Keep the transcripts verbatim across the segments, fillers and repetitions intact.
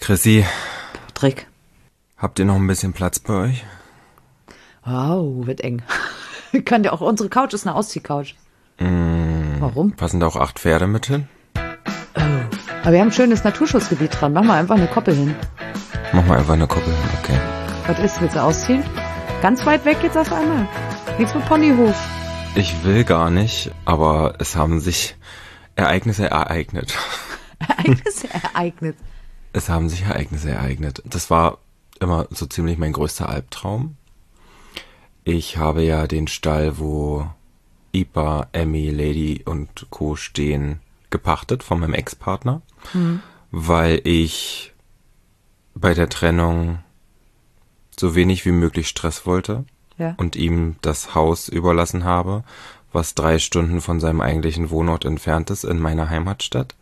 Chrissy, Patrick. habt ihr noch ein bisschen Platz bei euch? Wow, wird eng. Kann ja auch, unsere Couch ist eine Ausziehcouch. Mm, Warum? Passen da auch acht Pferde mit hin? Oh. Aber wir haben ein schönes Naturschutzgebiet dran. Mach mal einfach eine Koppel hin. Mach mal einfach eine Koppel hin, okay. Was ist? Willst du ausziehen? Ganz weit weg jetzt auf einmal. Nichts mit Ponyhof. Ich will gar nicht, aber es haben sich Ereignisse ereignet. Ereignisse ereignet. Es haben sich Ereignisse ereignet. Das war immer so ziemlich mein größter Albtraum. Ich habe ja den Stall, wo Ipa, Emmy, Lady und Co. stehen, gepachtet von meinem Ex-Partner, mhm. weil ich bei der Trennung so wenig wie möglich Stress wollte ja. und ihm das Haus überlassen habe, was drei Stunden von seinem eigentlichen Wohnort entfernt ist in meiner Heimatstadt,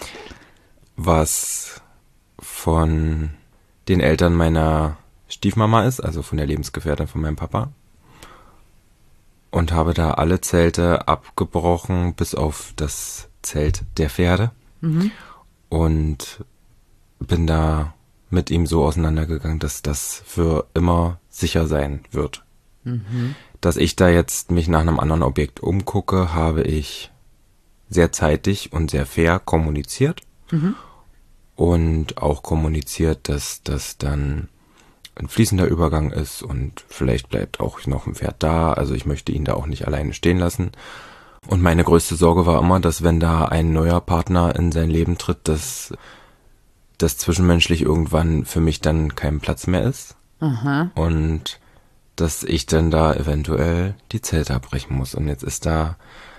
was von den Eltern meiner Stiefmama ist, also von der Lebensgefährtin von meinem Papa. Und habe da alle Zelte abgebrochen, bis auf das Zelt der Pferde. Mhm. Und bin da mit ihm so auseinandergegangen, dass das für immer sicher sein wird. Mhm. Dass ich da jetzt mich nach einem anderen Objekt umgucke, habe ich sehr zeitig und sehr fair kommuniziert. Mhm. Und auch kommuniziert, dass das dann ein fließender Übergang ist und vielleicht bleibt auch noch ein Pferd da. Also ich möchte ihn da auch nicht alleine stehen lassen. Und meine größte Sorge war immer, dass wenn da ein neuer Partner in sein Leben tritt, dass das zwischenmenschlich irgendwann für mich dann kein Platz mehr ist. Aha. Und dass ich dann da eventuell die Zelte abbrechen muss. Und jetzt ist da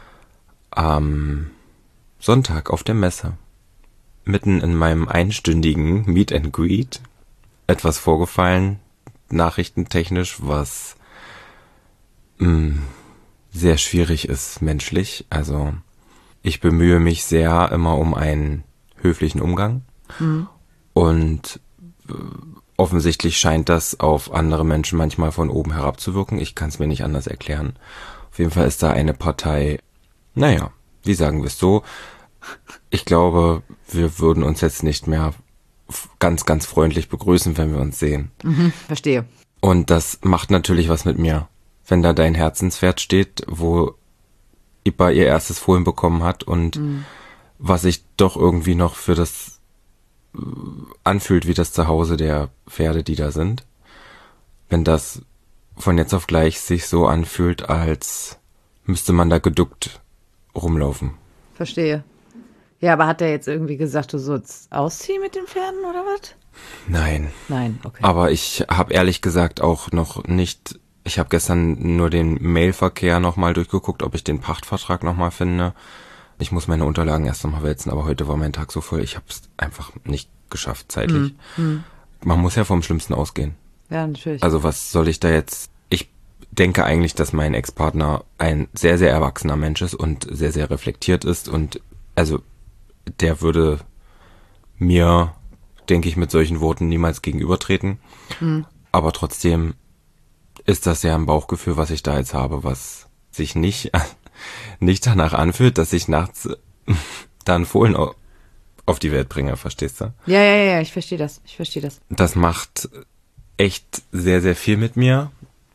am Sonntag auf der Messe mitten in meinem einstündigen Meet and Greet etwas vorgefallen, nachrichtentechnisch, was mh, sehr schwierig ist menschlich. Also ich bemühe mich sehr immer um einen höflichen Umgang mhm. und äh, offensichtlich scheint das auf andere Menschen manchmal von oben herab zu wirken. Ich kann es mir nicht anders erklären. Auf jeden Fall ist da eine Partei, naja, wie sagen wir es so, ich glaube, wir würden uns jetzt nicht mehr ganz, ganz freundlich begrüßen, wenn wir uns sehen. Mhm, verstehe. Und das macht natürlich was mit mir. Wenn da dein Herzenspferd steht, wo Ipa ihr erstes Fohlen bekommen hat und mhm. was sich doch irgendwie noch für das anfühlt, wie das Zuhause der Pferde, die da sind. Wenn das von jetzt auf gleich sich so anfühlt, als müsste man da geduckt rumlaufen. Verstehe. Ja, aber hat er jetzt irgendwie gesagt, du sollst ausziehen mit den Pferden oder was? Nein. Nein, okay. Aber ich habe ehrlich gesagt auch noch nicht, ich habe gestern nur den Mailverkehr nochmal durchgeguckt, ob ich den Pachtvertrag nochmal finde. Ich muss meine Unterlagen erst nochmal wälzen, aber heute war mein Tag so voll, ich habe es einfach nicht geschafft zeitlich. Hm. Man muss ja vom Schlimmsten ausgehen. Ja, natürlich. Also was soll ich da jetzt... Ich denke eigentlich, dass mein Ex-Partner ein sehr, sehr erwachsener Mensch ist und sehr, sehr reflektiert ist und also der würde mir, denke ich, mit solchen Worten niemals gegenübertreten. Mhm. Aber trotzdem ist das ja ein Bauchgefühl, was ich da jetzt habe, was sich nicht, nicht danach anfühlt, dass ich nachts da einen Fohlen auf die Welt bringe, verstehst du? Ja, ja, ja, ich verstehe das, ich verstehe das. Das macht echt sehr, sehr viel mit mir.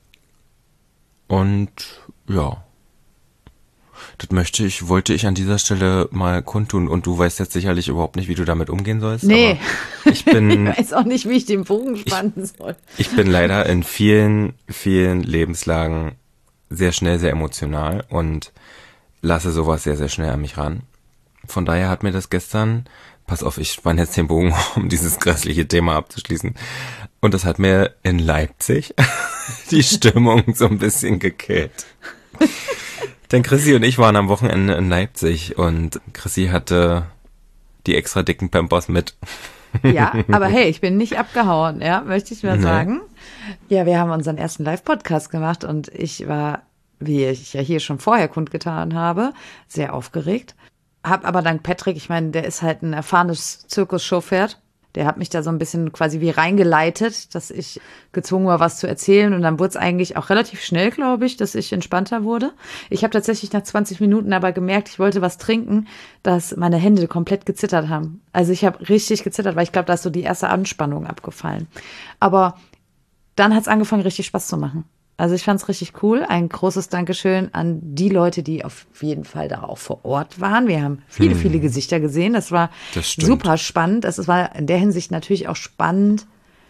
Und ja, das möchte ich, wollte ich an dieser Stelle mal kundtun. Und du weißt jetzt sicherlich überhaupt nicht, wie du damit umgehen sollst. Nee. Aber ich bin, ich weiß auch nicht, wie ich den Bogen spannen soll. Ich, ich bin leider in vielen, vielen Lebenslagen sehr schnell, sehr emotional und lasse sowas sehr, sehr schnell an mich ran. Von daher hat mir das gestern, pass auf, ich spanne jetzt den Bogen, um dieses grässliche Thema abzuschließen. Und das hat mir in Leipzig die Stimmung so ein bisschen gekillt. Denn Chrissy und ich waren am Wochenende in Leipzig und Chrissy hatte die extra dicken Pampers mit. Ja, aber hey, ich bin nicht abgehauen, ja, möchte ich mal Nee. sagen. Ja, wir haben unseren ersten Live-Podcast gemacht und ich war, wie ich ja hier schon vorher kundgetan habe, sehr aufgeregt. Hab aber dank Patrick, ich meine, der ist halt ein erfahrenes Zirkusshow-Pferd, Der hat mich da so ein bisschen quasi wie reingeleitet, dass ich gezwungen war, was zu erzählen. Und dann wurde es eigentlich auch relativ schnell, glaube ich, dass ich entspannter wurde. Ich habe tatsächlich nach zwanzig Minuten aber gemerkt, ich wollte was trinken, dass meine Hände komplett gezittert haben. Also ich habe richtig gezittert, weil ich glaube, da ist so die erste Anspannung abgefallen. Aber dann hat es angefangen, richtig Spaß zu machen. Also ich fand es richtig cool. Ein großes Dankeschön an die Leute, die auf jeden Fall da auch vor Ort waren. Wir haben viele, hm. viele Gesichter gesehen. Das war das super spannend. Es war in der Hinsicht natürlich auch spannend.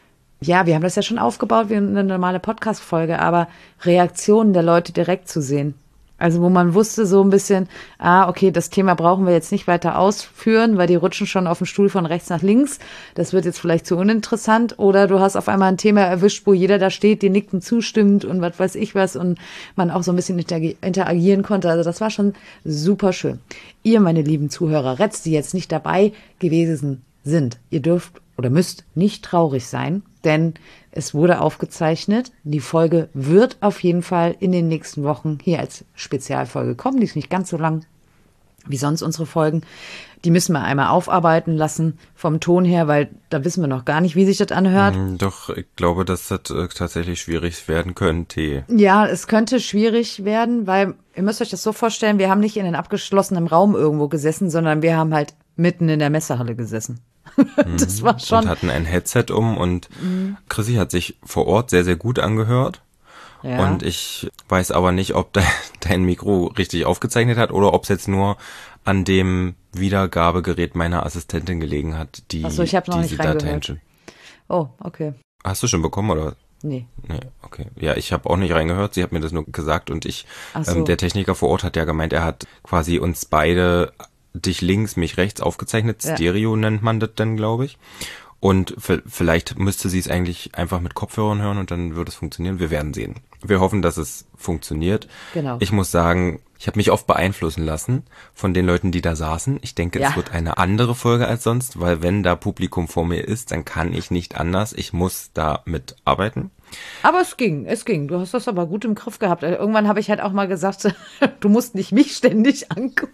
Ja, wir haben das ja schon aufgebaut wie eine normale Podcast-Folge, aber Reaktionen der Leute direkt zu sehen. Also wo man wusste so ein bisschen, ah, okay, das Thema brauchen wir jetzt nicht weiter ausführen, weil die rutschen schon auf dem Stuhl von rechts nach links. Das wird jetzt vielleicht zu uninteressant. Oder du hast auf einmal ein Thema erwischt, wo jeder da steht, die nickt und zustimmt und was weiß ich was und man auch so ein bisschen interagieren konnte. Also das war schon super schön. Ihr, meine lieben Zuhörer, Retz, die jetzt nicht dabei gewesen sind, ihr dürft oder müsst nicht traurig sein, denn es wurde aufgezeichnet. Die Folge wird auf jeden Fall in den nächsten Wochen hier als Spezialfolge kommen. Die ist nicht ganz so lang wie sonst unsere Folgen. Die müssen wir einmal aufarbeiten lassen vom Ton her, weil da wissen wir noch gar nicht, wie sich das anhört. Doch, ich glaube, dass das äh, tatsächlich schwierig werden könnte. Ja, es könnte schwierig werden, weil ihr müsst euch das so vorstellen, wir haben nicht in einem abgeschlossenen Raum irgendwo gesessen, sondern wir haben halt mitten in der Messehalle gesessen. Das war schon. Und hatten ein Headset um und mhm. Chrissy hat sich vor Ort sehr, sehr gut angehört. Ja. Und ich weiß aber nicht, ob de- dein Mikro richtig aufgezeichnet hat oder ob es jetzt nur an dem Wiedergabegerät meiner Assistentin gelegen hat, die Ach so, ich habe noch diese nicht Dateien schon. Oh, okay. Hast du schon bekommen, oder? Nee. Nee, okay. Ja, ich habe auch nicht reingehört. Sie hat mir das nur gesagt und ich, Ach so. ähm, der Techniker vor Ort hat ja gemeint, er hat quasi uns beide, dich links, mich rechts aufgezeichnet. Ja. Stereo nennt man das dann, glaube ich. Und v- vielleicht müsste sie es eigentlich einfach mit Kopfhörern hören und dann würde es funktionieren. Wir werden sehen. Wir hoffen, dass es funktioniert. Genau. Ich muss sagen, ich habe mich oft beeinflussen lassen von den Leuten, die da saßen. Ich denke, Ja. es wird eine andere Folge als sonst, weil wenn da Publikum vor mir ist, dann kann ich nicht anders. Ich muss da mitarbeiten. Aber es ging, es ging. Du hast das aber gut im Griff gehabt. Irgendwann habe ich halt auch mal gesagt, du musst nicht mich ständig angucken.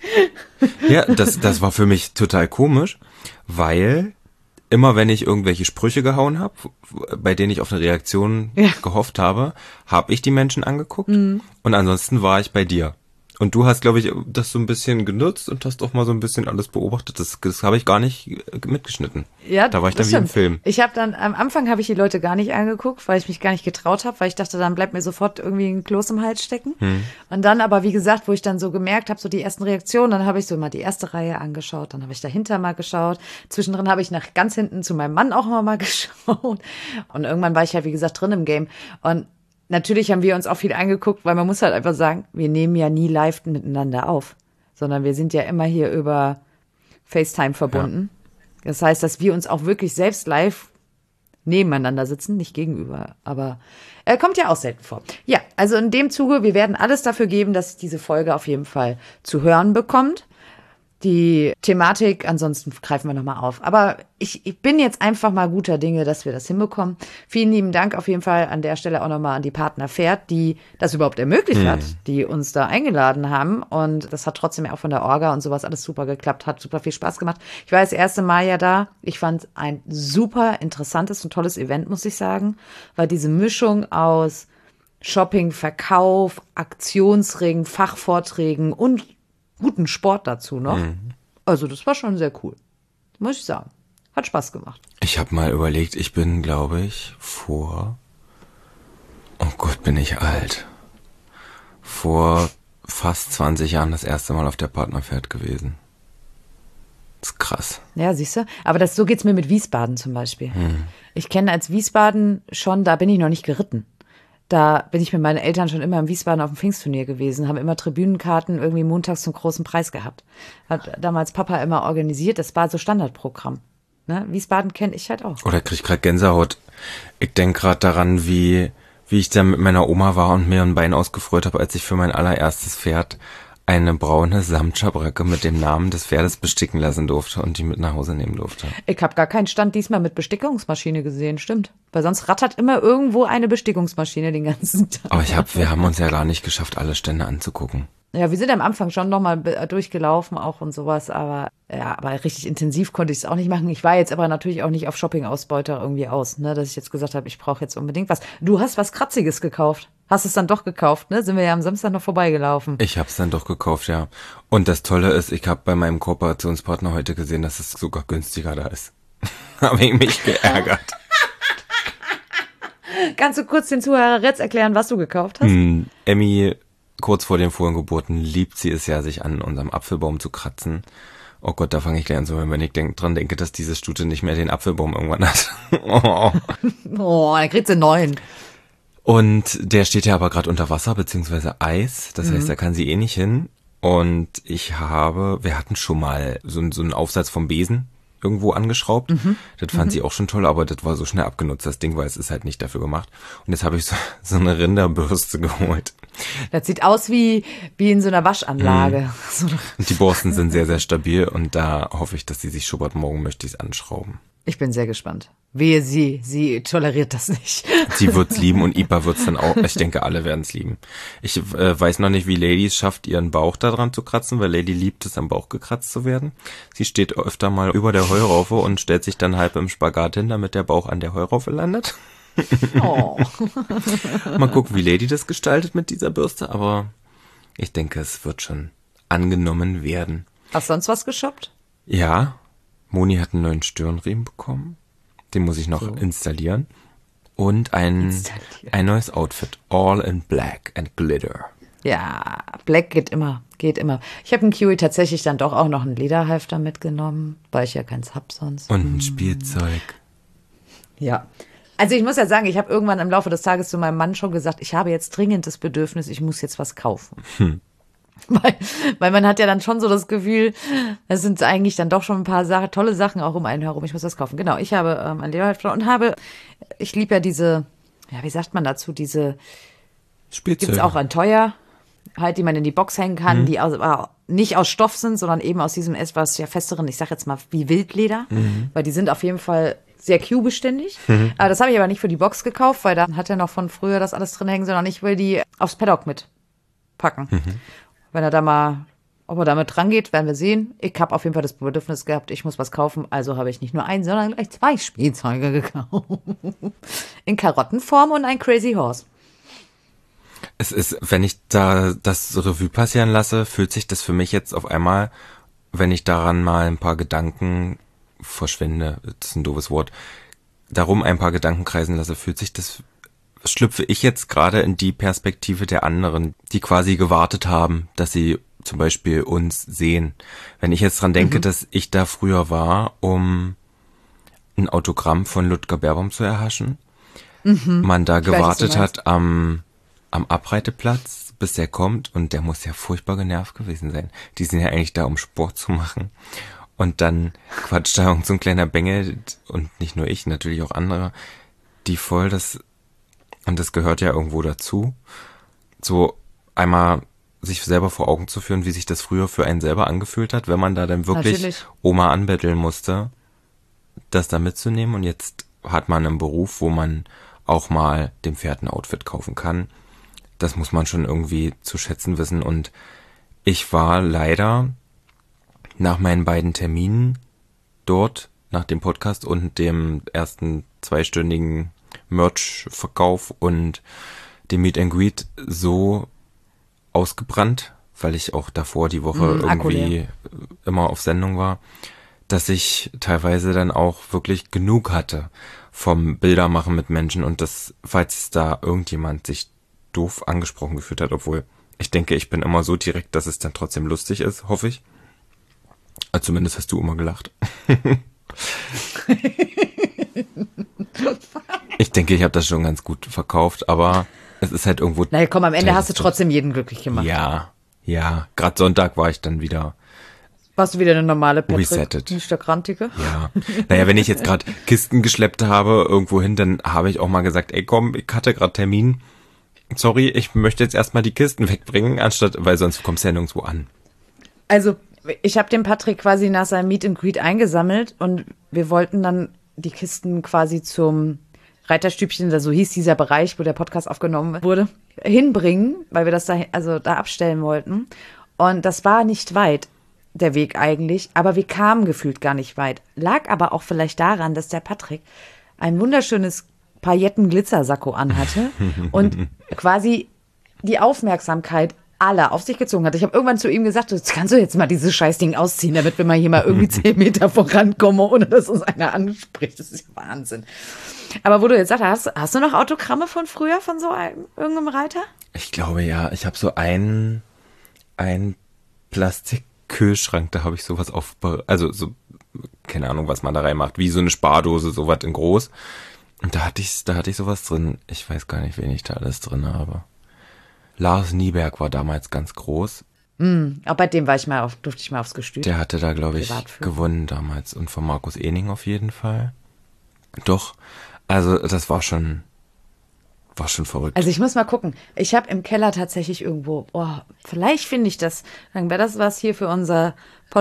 Ja, das, das war für mich total komisch, weil immer wenn ich irgendwelche Sprüche gehauen habe, bei denen ich auf eine Reaktion Ja. gehofft habe, habe ich die Menschen angeguckt Mhm. und ansonsten war ich bei dir. Und du hast, glaube ich, das so ein bisschen genutzt und hast auch mal so ein bisschen alles beobachtet. Das, das habe ich gar nicht mitgeschnitten. Ja, da war ich dann das wie im stimmt. Film. Ich habe dann, am Anfang habe ich die Leute gar nicht angeguckt, weil ich mich gar nicht getraut habe, weil ich dachte, dann bleibt mir sofort irgendwie ein Kloß im Hals stecken. Hm. Und dann aber, wie gesagt, wo ich dann so gemerkt habe, so die ersten Reaktionen, dann habe ich so mal die erste Reihe angeschaut, dann habe ich dahinter mal geschaut. Zwischendrin habe ich nach ganz hinten zu meinem Mann auch mal geschaut. Und irgendwann war ich halt, wie gesagt, drin im Game. Und natürlich haben wir uns auch viel angeguckt, weil man muss halt einfach sagen, wir nehmen ja nie live miteinander auf, sondern wir sind ja immer hier über FaceTime verbunden. Ja. Das heißt, dass wir uns auch wirklich selbst live nebeneinander sitzen, nicht gegenüber, aber äh, kommt ja auch selten vor. Ja, also in dem Zuge, wir werden alles dafür geben, dass diese Folge auf jeden Fall zu hören bekommt. Die Thematik, ansonsten greifen wir nochmal auf. Aber ich, ich bin jetzt einfach mal guter Dinge, dass wir das hinbekommen. Vielen lieben Dank auf jeden Fall an der Stelle auch nochmal an die Partner Pferd, die das überhaupt ermöglicht Mhm. hat, die uns da eingeladen haben. Und das hat trotzdem ja auch von der Orga und sowas alles super geklappt, hat super viel Spaß gemacht. Ich war das erste Mal ja da. Ich fand ein super interessantes und tolles Event, muss ich sagen, weil diese Mischung aus Shopping, Verkauf, Aktionsringen, Fachvorträgen und guten Sport dazu noch. Mhm. Also das war schon sehr cool, muss ich sagen. Hat Spaß gemacht. Ich habe mal überlegt, ich bin, glaube ich, vor, oh Gott, bin ich alt, vor fast zwanzig Jahren das erste Mal auf der Partnerpferd gewesen. Das ist krass. Ja, siehst du? Aber das, so geht's mir mit Wiesbaden zum Beispiel. Hm. Ich kenne als Wiesbaden schon, da bin ich noch nicht geritten. Da bin ich mit meinen Eltern schon immer in Wiesbaden auf dem Pfingstturnier gewesen, haben immer Tribünenkarten irgendwie montags zum großen Preis gehabt. Hat damals Papa immer organisiert, das war so Standardprogramm. Ne? Wiesbaden kenne ich halt auch. Oder krieg ich gerade Gänsehaut. Ich denk gerade daran, wie wie ich da mit meiner Oma war und mir ein Bein ausgefreut habe, als ich für mein allererstes Pferd eine braune Samtschabracke mit dem Namen des Pferdes besticken lassen durfte und die mit nach Hause nehmen durfte. Ich habe gar keinen Stand diesmal mit Bestickungsmaschine gesehen, stimmt. Weil sonst rattert immer irgendwo eine Bestickungsmaschine den ganzen Tag. Aber ich hab, wir haben uns ja gar nicht geschafft, alle Stände anzugucken. Ja, wir sind am Anfang schon nochmal durchgelaufen auch und sowas, aber ja, aber richtig intensiv konnte ich es auch nicht machen. Ich war jetzt aber natürlich auch nicht auf Shopping-Ausbeuter irgendwie aus, ne, dass ich jetzt gesagt habe, ich brauche jetzt unbedingt was. Du hast was Kratziges gekauft. Hast es dann doch gekauft, ne? Sind wir ja am Samstag noch vorbeigelaufen. Ich habe es dann doch gekauft, ja. Und das Tolle ist, ich habe bei meinem Kooperationspartner heute gesehen, dass es sogar günstiger da ist. Habe ich mich geärgert. Kannst du kurz den Zuhörer jetzt erklären, was du gekauft hast? Hm, Emmy, kurz vor den Fohlengeburten, liebt sie es ja, sich an unserem Apfelbaum zu kratzen. Oh Gott, da fange ich gleich an zu hören, wenn ich denk, dran denke, dass diese Stute nicht mehr den Apfelbaum irgendwann hat. Oh, oh dann kriegt sie einen neuen. Und der steht ja aber gerade unter Wasser, beziehungsweise Eis. Das mhm. heißt, da kann sie eh nicht hin. Und ich habe, wir hatten schon mal so, so einen Aufsatz vom Besen irgendwo angeschraubt. Mhm. Das fand mhm. sie auch schon toll, aber das war so schnell abgenutzt, das Ding, weil es ist halt nicht dafür gemacht. Und jetzt habe ich so, so eine Rinderbürste geholt. Das sieht aus wie, wie in so einer Waschanlage. Mhm. So. Und die Borsten sind sehr, sehr stabil und da hoffe ich, dass sie sich schubbert. Morgen möchte ich es anschrauben. Ich bin sehr gespannt. Wehe sie, sie toleriert das nicht. Sie wird's lieben und Ipa wird's dann auch. Ich denke, alle werden's lieben. Ich äh, weiß noch nicht, wie Lady es schafft, ihren Bauch da dran zu kratzen, weil Lady liebt es, am Bauch gekratzt zu werden. Sie steht öfter mal über der Heuraufe und stellt sich dann halb im Spagat hin, damit der Bauch an der Heuraufe landet. Oh. Mal gucken, wie Lady das gestaltet mit dieser Bürste, aber ich denke, es wird schon angenommen werden. Hast du sonst was geshoppt? Ja, Moni hat einen neuen Stirnriemen bekommen. Den muss ich noch so installieren. Und ein, ein neues Outfit. All in black and glitter. Ja, black geht immer, geht immer. Ich habe im Kiwi tatsächlich dann doch auch noch einen Lederhalfter mitgenommen, weil ich ja keins hab sonst. Und ein Spielzeug. Ja. Also ich muss ja sagen, ich habe irgendwann im Laufe des Tages zu meinem Mann schon gesagt, ich habe jetzt dringend das Bedürfnis, ich muss jetzt was kaufen. Hm. Weil, weil man hat ja dann schon so das Gefühl, es sind eigentlich dann doch schon ein paar Sache, tolle Sachen auch um einen herum. Ich muss das kaufen. Genau, ich habe ähm, ein Lederhalfter und habe, ich liebe ja diese, ja, wie sagt man dazu, diese Spielzeuge. Gibt's auch an teuer, halt, die man in die Box hängen kann, mhm. die aus, aber nicht aus Stoff sind, sondern eben aus diesem etwas ja festeren, ich sag jetzt mal wie Wildleder, mhm. weil die sind auf jeden Fall sehr Q-beständig. Mhm. Aber das habe ich aber nicht für die Box gekauft, weil da hat er noch von früher das alles drin hängen, sondern ich will die aufs Paddock mitpacken. Mhm. Wenn er da mal, ob er damit rangeht, werden wir sehen. Ich habe auf jeden Fall das Bedürfnis gehabt, ich muss was kaufen. Also habe ich nicht nur ein, sondern gleich zwei Spielzeuge gekauft. In Karottenform und ein Crazy Horse. Es ist, wenn ich da das Revue passieren lasse, fühlt sich das für mich jetzt auf einmal, wenn ich daran mal ein paar Gedanken verschwende, das ist ein doofes Wort, darum ein paar Gedanken kreisen lasse, fühlt sich das schlüpfe ich jetzt gerade in die Perspektive der anderen, die quasi gewartet haben, dass sie zum Beispiel uns sehen. Wenn ich jetzt dran denke, mhm. dass ich da früher war, um ein Autogramm von Ludger Beerbaum zu erhaschen, mhm. man da ich gewartet weiß, hat am, am Abreiteplatz, bis der kommt und der muss ja furchtbar genervt gewesen sein. Die sind ja eigentlich da, um Sport zu machen. Und dann quatscht da so ein kleiner Bengel und nicht nur ich, natürlich auch andere, die voll das Und das gehört ja irgendwo dazu, so einmal sich selber vor Augen zu führen, wie sich das früher für einen selber angefühlt hat, wenn man da dann wirklich Natürlich. Oma anbetteln musste, das da mitzunehmen. Und jetzt hat man einen Beruf, wo man auch mal dem Pferd ein Outfit kaufen kann. Das muss man schon irgendwie zu schätzen wissen. Und ich war leider nach meinen beiden Terminen dort, nach dem Podcast und dem ersten zweistündigen Merch-Verkauf und dem Meet and Greet so ausgebrannt, weil ich auch davor die Woche mm, irgendwie immer auf Sendung war, dass ich teilweise dann auch wirklich genug hatte vom Bildermachen mit Menschen und das, falls da irgendjemand sich doof angesprochen gefühlt hat, obwohl ich denke, ich bin immer so direkt, dass es dann trotzdem lustig ist, hoffe ich. Also zumindest hast du immer gelacht. Ich denke, ich habe das schon ganz gut verkauft, aber es ist halt irgendwo... Na komm, am Ende hast du trotzdem jeden glücklich gemacht. Ja, ja. Gerade Sonntag war ich dann wieder... Warst du wieder eine normale Patrick? Resettet. Nicht der Grantige? Ja. Naja, wenn ich jetzt gerade Kisten geschleppt habe irgendwo hin, dann habe ich auch mal gesagt, ey komm, ich hatte gerade Termin. Sorry, ich möchte jetzt erstmal die Kisten wegbringen, anstatt, weil sonst kommst du ja nirgendwo an. Also, ich habe den Patrick quasi nach seinem Meet and Greet eingesammelt und wir wollten dann die Kisten quasi zum Reiterstübchen, so hieß dieser Bereich, wo der Podcast aufgenommen wurde, hinbringen, weil wir das da, also da abstellen wollten. Und das war nicht weit, der Weg eigentlich, aber wir kamen gefühlt gar nicht weit. Lag aber auch vielleicht daran, dass der Patrick ein wunderschönes Pailletten-Glitzersacko anhatte und quasi die Aufmerksamkeit aller auf sich gezogen hat. Ich habe irgendwann zu ihm gesagt, jetzt kannst du jetzt mal dieses Scheißding ausziehen, damit wir mal hier mal irgendwie zehn Meter vorankommen, ohne dass uns einer anspricht. Das ist ja Wahnsinn. Aber wo du jetzt sagst, hast, hast du noch Autogramme von früher, von so einem, irgendeinem Reiter? Ich glaube ja, ich habe so einen, einen Plastikkühlschrank, da habe ich sowas auf, also so, keine Ahnung, was man da reinmacht, wie so eine Spardose, sowas in groß. Und da hatte ich, da hatte ich sowas drin. Ich weiß gar nicht, wen ich da alles drin habe. Lars Nieberg war damals ganz groß. Mm, auch bei dem war ich mal auf, durfte ich mal aufs Gestüt. Der hatte da, glaube ich, gewonnen damals. Und von Markus Ening auf jeden Fall. Doch, also das war schon, war schon verrückt. Also ich muss mal gucken. Ich habe im Keller tatsächlich irgendwo, oh, vielleicht finde ich das, dann wäre das was hier für unser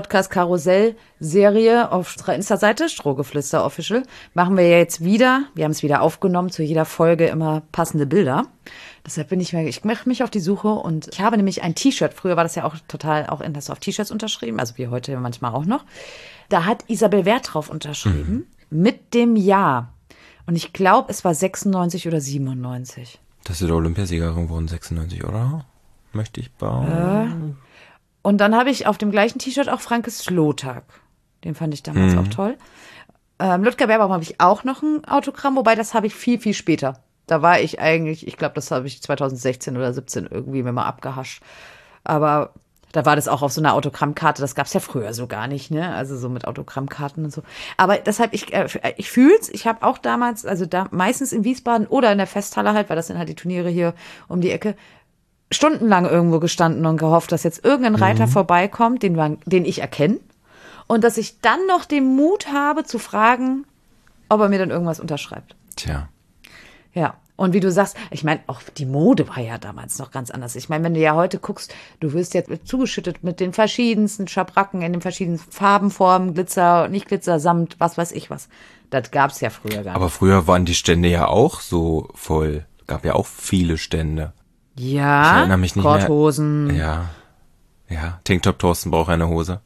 Podcast-Karussell-Serie auf unserer Insta-Seite, Strohgeflüster Official. Machen wir ja jetzt wieder, wir haben es wieder aufgenommen, zu jeder Folge immer passende Bilder. Deshalb bin ich mir, ich mache mich auf die Suche und ich habe nämlich ein T-Shirt. Früher war das ja auch total, auch in das auf T-Shirts unterschrieben, also wie heute manchmal auch noch. Da hat Isabel Wert drauf unterschrieben, mhm. mit dem Jahr. Und ich glaube, es war sechsundneunzig oder siebenundneunzig. Das ist die Olympiasiegerin geworden, sechsundneunzig, oder? Möchte ich bauen. Äh. Und dann habe ich auf dem gleichen T-Shirt auch Frankes Slotag. Den fand ich damals mhm. auch toll. Ähm, Ludger Berbaum habe ich auch noch ein Autogramm, wobei das habe ich viel, viel später. Da war ich eigentlich, ich glaube, das habe ich zweitausendsechzehn oder siebzehn irgendwie mir mal abgehascht. Aber da war das auch auf so einer Autogrammkarte. Das gab es ja früher so gar nicht, ne? Also so mit Autogrammkarten und so. Aber deshalb, ich, äh, ich fühl's. Ich habe auch damals, also da meistens in Wiesbaden oder in der Festhalle halt, weil das sind halt die Turniere hier um die Ecke, stundenlang irgendwo gestanden und gehofft, dass jetzt irgendein Reiter mhm. vorbeikommt, den, man, den ich erkenne. Und dass ich dann noch den Mut habe zu fragen, ob er mir dann irgendwas unterschreibt. Tja. Ja, und wie du sagst, ich meine, auch die Mode war ja damals noch ganz anders. Ich meine, wenn du ja heute guckst, du wirst jetzt zugeschüttet mit den verschiedensten Schabracken in den verschiedensten Farben, Formen, Glitzer, nicht Glitzer, Samt, was weiß ich was. Das gab's ja früher gar nicht. Aber früher waren die Stände ja auch so voll. Gab ja auch viele Stände. Ja, ich erinnere mich nicht Korthosen. Mehr. Ja, ja. Tanktop Thorsten braucht eine Hose.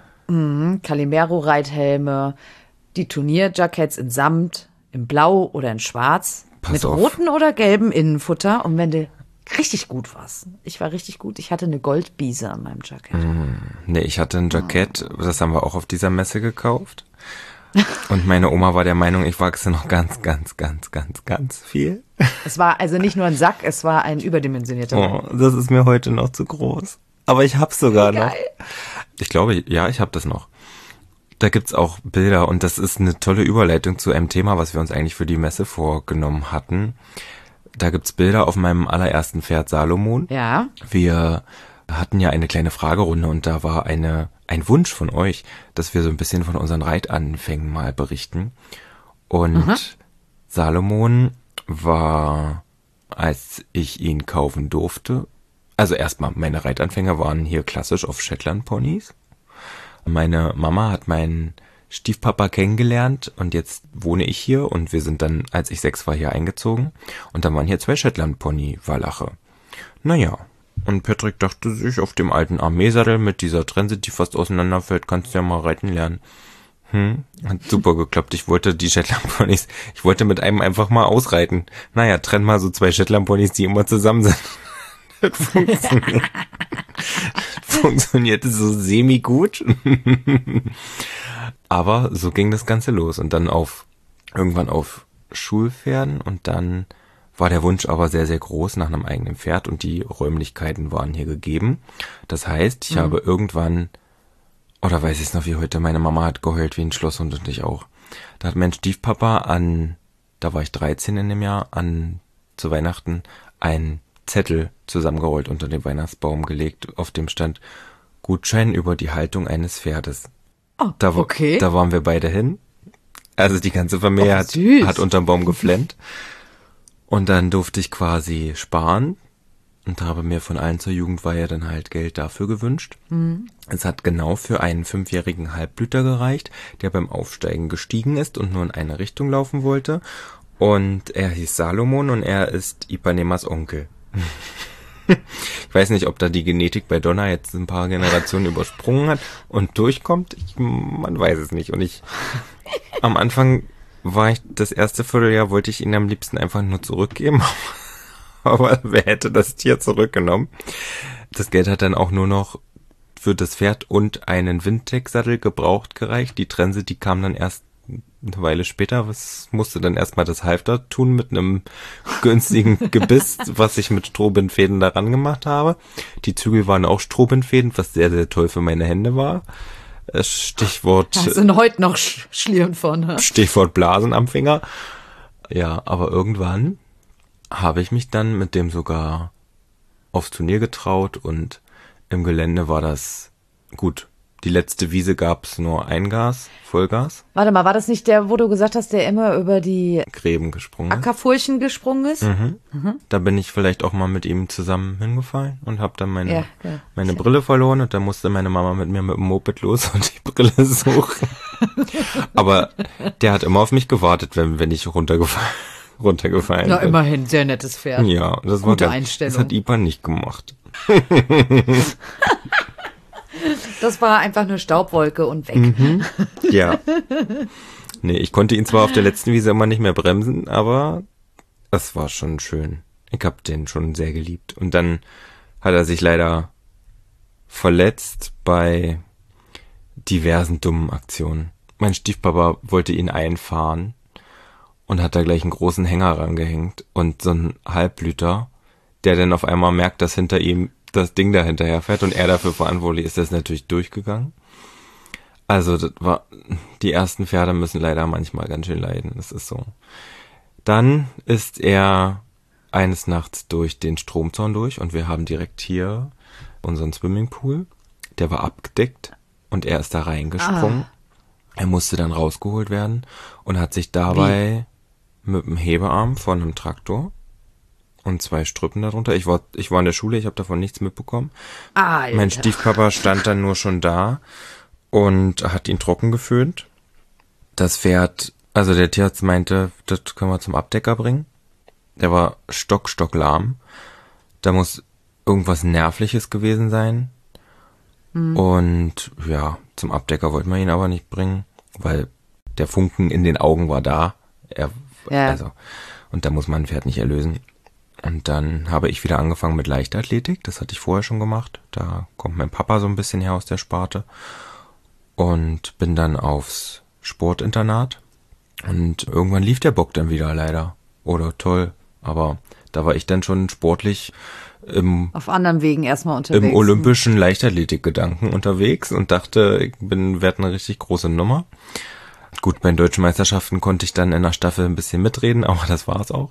Mhm, Calimero-Reithelme, die Turnierjackets in Samt, in Blau oder in Schwarz. Pass mit auf. roten oder gelben Innenfutter. Und wenn du richtig gut warst, ich war richtig gut, ich hatte eine Goldbiese an meinem Jackett. Mm, nee, ich hatte ein Jackett, das haben wir auch auf dieser Messe gekauft. Und meine Oma war der Meinung, ich wachse noch ganz, ganz, ganz, ganz, ganz viel. Es war also nicht nur ein Sack, es war ein überdimensionierter Oh, das ist mir heute noch zu groß. Aber ich hab's sogar Geil. noch. Ich glaube, ja, ich hab das noch. Da gibt's auch Bilder und das ist eine tolle Überleitung zu einem Thema, was wir uns eigentlich für die Messe vorgenommen hatten. Da gibt's Bilder auf meinem allerersten Pferd Salomon. Ja. Wir hatten ja eine kleine Fragerunde und da war eine ein Wunsch von euch, dass wir so ein bisschen von unseren Reitanfängen mal berichten. Und mhm. Salomon war, als ich ihn kaufen durfte, also erstmal, meine Reitanfänge waren hier klassisch auf Shetland-Ponys. Meine Mama hat meinen Stiefpapa kennengelernt und jetzt wohne ich hier und wir sind dann, als ich sechs war, hier eingezogen und dann waren hier zwei Shetland-Pony-Wallache. Naja, und Patrick dachte sich, auf dem alten Armeesattel mit dieser Trense, die fast auseinanderfällt, kannst du ja mal reiten lernen. Hm, hat super geklappt. Ich wollte die Shetland-Ponys, ich wollte mit einem einfach mal ausreiten. Naja, trenn mal so zwei Shetland-Ponys, die immer zusammen sind. Das funktioniert. Funktionierte so semi-gut. Aber so ging das Ganze los. Und dann auf, irgendwann auf Schulpferden und dann war der Wunsch aber sehr, sehr groß nach einem eigenen Pferd und die Räumlichkeiten waren hier gegeben. Das heißt, ich mhm. habe irgendwann, oder weiß ich es noch wie heute, meine Mama hat geheult wie ein Schlosshund und ich auch. Da hat mein Stiefpapa an, da war ich dreizehn in dem Jahr, an, zu Weihnachten, ein Zettel zusammengerollt unter den Weihnachtsbaum gelegt, auf dem stand Gutschein über die Haltung eines Pferdes. Oh, da, okay. Da waren wir beide hin. Also die ganze Familie oh, hat, hat unterm Baum geflennt. Und dann durfte ich quasi sparen und habe mir von allen zur Jugendweihe dann halt Geld dafür gewünscht. Mhm. Es hat genau für einen fünfjährigen Halbblüter gereicht, der beim Aufsteigen gestiegen ist und nur in eine Richtung laufen wollte. Und er hieß Salomon und er ist Ipanemas Onkel. Ich weiß nicht, ob da die Genetik bei Donna jetzt ein paar Generationen übersprungen hat und durchkommt. Ich, man weiß es nicht. Und ich, am Anfang war ich, das erste Vierteljahr wollte ich ihn am liebsten einfach nur zurückgeben. Aber wer hätte das Tier zurückgenommen? Das Geld hat dann auch nur noch für das Pferd und einen Windtech-Sattel gebraucht gereicht. Die Trense, die kam dann erst eine Weile später. Was musste dann erstmal das Halfter tun mit einem günstigen Gebiss, was ich mit Strohbindfäden daran gemacht habe. Die Zügel waren auch Strohbindfäden, was sehr, sehr toll für meine Hände war. Stichwort... Da sind heute noch Sch- Schlieren von. Stichwort Blasen am Finger. Ja, aber irgendwann habe ich mich dann mit dem sogar aufs Turnier getraut und im Gelände war das gut. Die letzte Wiese gab's nur Eingas, Vollgas. Warte mal, war das nicht der, wo du gesagt hast, der immer über die Gräben gesprungen ist. Ackerfurchen gesprungen ist? Mhm. Mhm. Da bin ich vielleicht auch mal mit ihm zusammen hingefallen und habe dann meine, Ja, ja. meine Brille verloren und da musste meine Mama mit mir mit dem Moped los und die Brille suchen. Aber der hat immer auf mich gewartet, wenn, wenn ich runtergefallen, runtergefallen Na, bin. immerhin, sehr nettes Pferd. Ja, das war Gute ganz, Einstellung. das hat Ipan nicht gemacht. Das war einfach eine Staubwolke und weg. Mhm. Ja. Nee, ich konnte ihn zwar auf der letzten Wiese immer nicht mehr bremsen, aber das war schon schön. Ich hab den schon sehr geliebt. Und dann hat er sich leider verletzt bei diversen dummen Aktionen. Mein Stiefpapa wollte ihn einfahren und hat da gleich einen großen Hänger rangehängt und so ein Halbblüter, der dann auf einmal merkt, dass hinter ihm das Ding da hinterher fährt und er dafür verantwortlich ist, das ist natürlich durchgegangen. Also das war, die ersten Pferde müssen leider manchmal ganz schön leiden, das ist so. Dann ist er eines Nachts durch den Stromzaun durch und wir haben direkt hier unseren Swimmingpool, der war abgedeckt und er ist da reingesprungen. Ah. Er musste dann rausgeholt werden und hat sich dabei Wie? mit dem Hebearm von einem Traktor und zwei Strüppen darunter. Ich war, ich war in der Schule, ich habe davon nichts mitbekommen. Alter. Mein Stiefpapa stand dann nur schon da und hat ihn trocken geföhnt. Das Pferd, also der Tierarzt meinte, das können wir zum Abdecker bringen. Der war stock, stock lahm. Da muss irgendwas Nervliches gewesen sein. Mhm. Und ja, zum Abdecker wollten wir ihn aber nicht bringen, weil der Funken in den Augen war da. Er, ja. also, und da muss man ein Pferd nicht erlösen. Und dann habe ich wieder angefangen mit Leichtathletik. Das hatte ich vorher schon gemacht. Da kommt mein Papa so ein bisschen her aus der Sparte. Und bin dann aufs Sportinternat. Und irgendwann lief der Bock dann wieder leider. Oder toll. Aber da war ich dann schon sportlich im, auf anderen Wegen erstmal unterwegs. Im olympischen Leichtathletikgedanken unterwegs und dachte, ich bin, werde eine richtig große Nummer. Gut, bei den deutschen Meisterschaften konnte ich dann in der Staffel ein bisschen mitreden, aber das war's auch.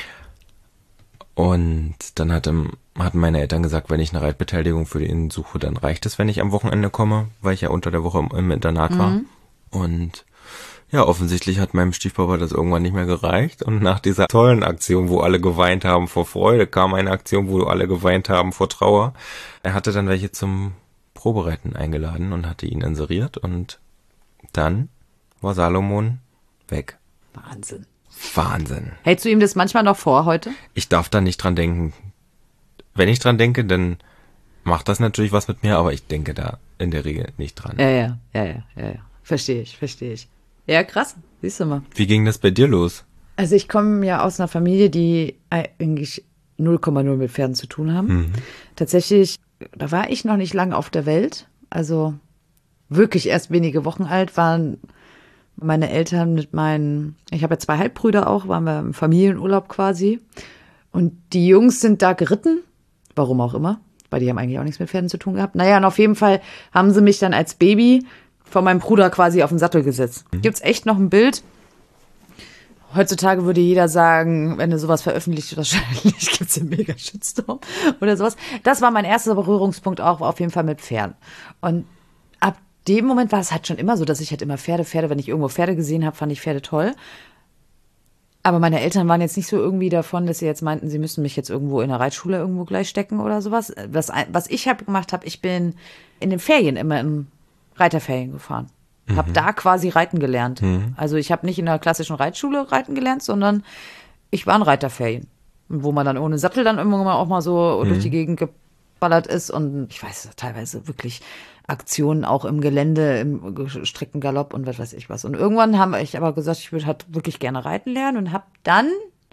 Und dann hatte, hatten meine Eltern gesagt, wenn ich eine Reitbeteiligung für ihn suche, dann reicht es, wenn ich am Wochenende komme, weil ich ja unter der Woche im, im Internat mhm. war. Und ja, offensichtlich hat meinem Stiefpapa das irgendwann nicht mehr gereicht. Und nach dieser tollen Aktion, wo alle geweint haben vor Freude, kam eine Aktion, wo alle geweint haben vor Trauer. Er hatte dann welche zum Probereiten eingeladen und hatte ihn inseriert. Und dann war Salomon weg. Wahnsinn. Wahnsinn. Hältst du ihm das manchmal noch vor heute? Ich darf da nicht dran denken. Wenn ich dran denke, dann macht das natürlich was mit mir, aber ich denke da in der Regel nicht dran. Ja, ja, ja, ja, ja, ja. Verstehe ich, verstehe ich. Ja, krass. Siehst du mal. Wie ging das bei dir los? Also ich komme ja aus einer Familie, die eigentlich null Komma null mit Pferden zu tun haben. Mhm. Tatsächlich, da war ich noch nicht lange auf der Welt. Also wirklich erst wenige Wochen alt, waren meine Eltern mit meinen, ich habe ja zwei Halbbrüder auch, waren wir im Familienurlaub quasi. Und die Jungs sind da geritten, warum auch immer, weil die haben eigentlich auch nichts mit Pferden zu tun gehabt. Naja, und auf jeden Fall haben sie mich dann als Baby von meinem Bruder quasi auf den Sattel gesetzt. Mhm. Gibt's echt noch ein Bild? Heutzutage würde jeder sagen, wenn du sowas veröffentlicht, wahrscheinlich gibt's einen mega Shitstorm oder sowas. Das war mein erster Berührungspunkt auch auf jeden Fall mit Pferden. Und ab dem Moment war es halt schon immer so, dass ich halt immer Pferde, Pferde, wenn ich irgendwo Pferde gesehen habe, fand ich Pferde toll. Aber meine Eltern waren jetzt nicht so irgendwie davon, dass sie jetzt meinten, sie müssen mich jetzt irgendwo in der Reitschule irgendwo gleich stecken oder sowas. Was, was ich halt gemacht habe, ich bin in den Ferien immer in Reiterferien gefahren. Mhm. Habe da quasi reiten gelernt. Mhm. Also ich habe nicht in der klassischen Reitschule reiten gelernt, sondern ich war in Reiterferien, wo man dann ohne Sattel dann irgendwann mal auch mal so mhm. durch die Gegend geballert ist und ich weiß teilweise wirklich Aktionen auch im Gelände, im gestreckten Galopp und was weiß ich was. Und irgendwann habe ich aber gesagt, ich würde halt wirklich gerne reiten lernen und habe dann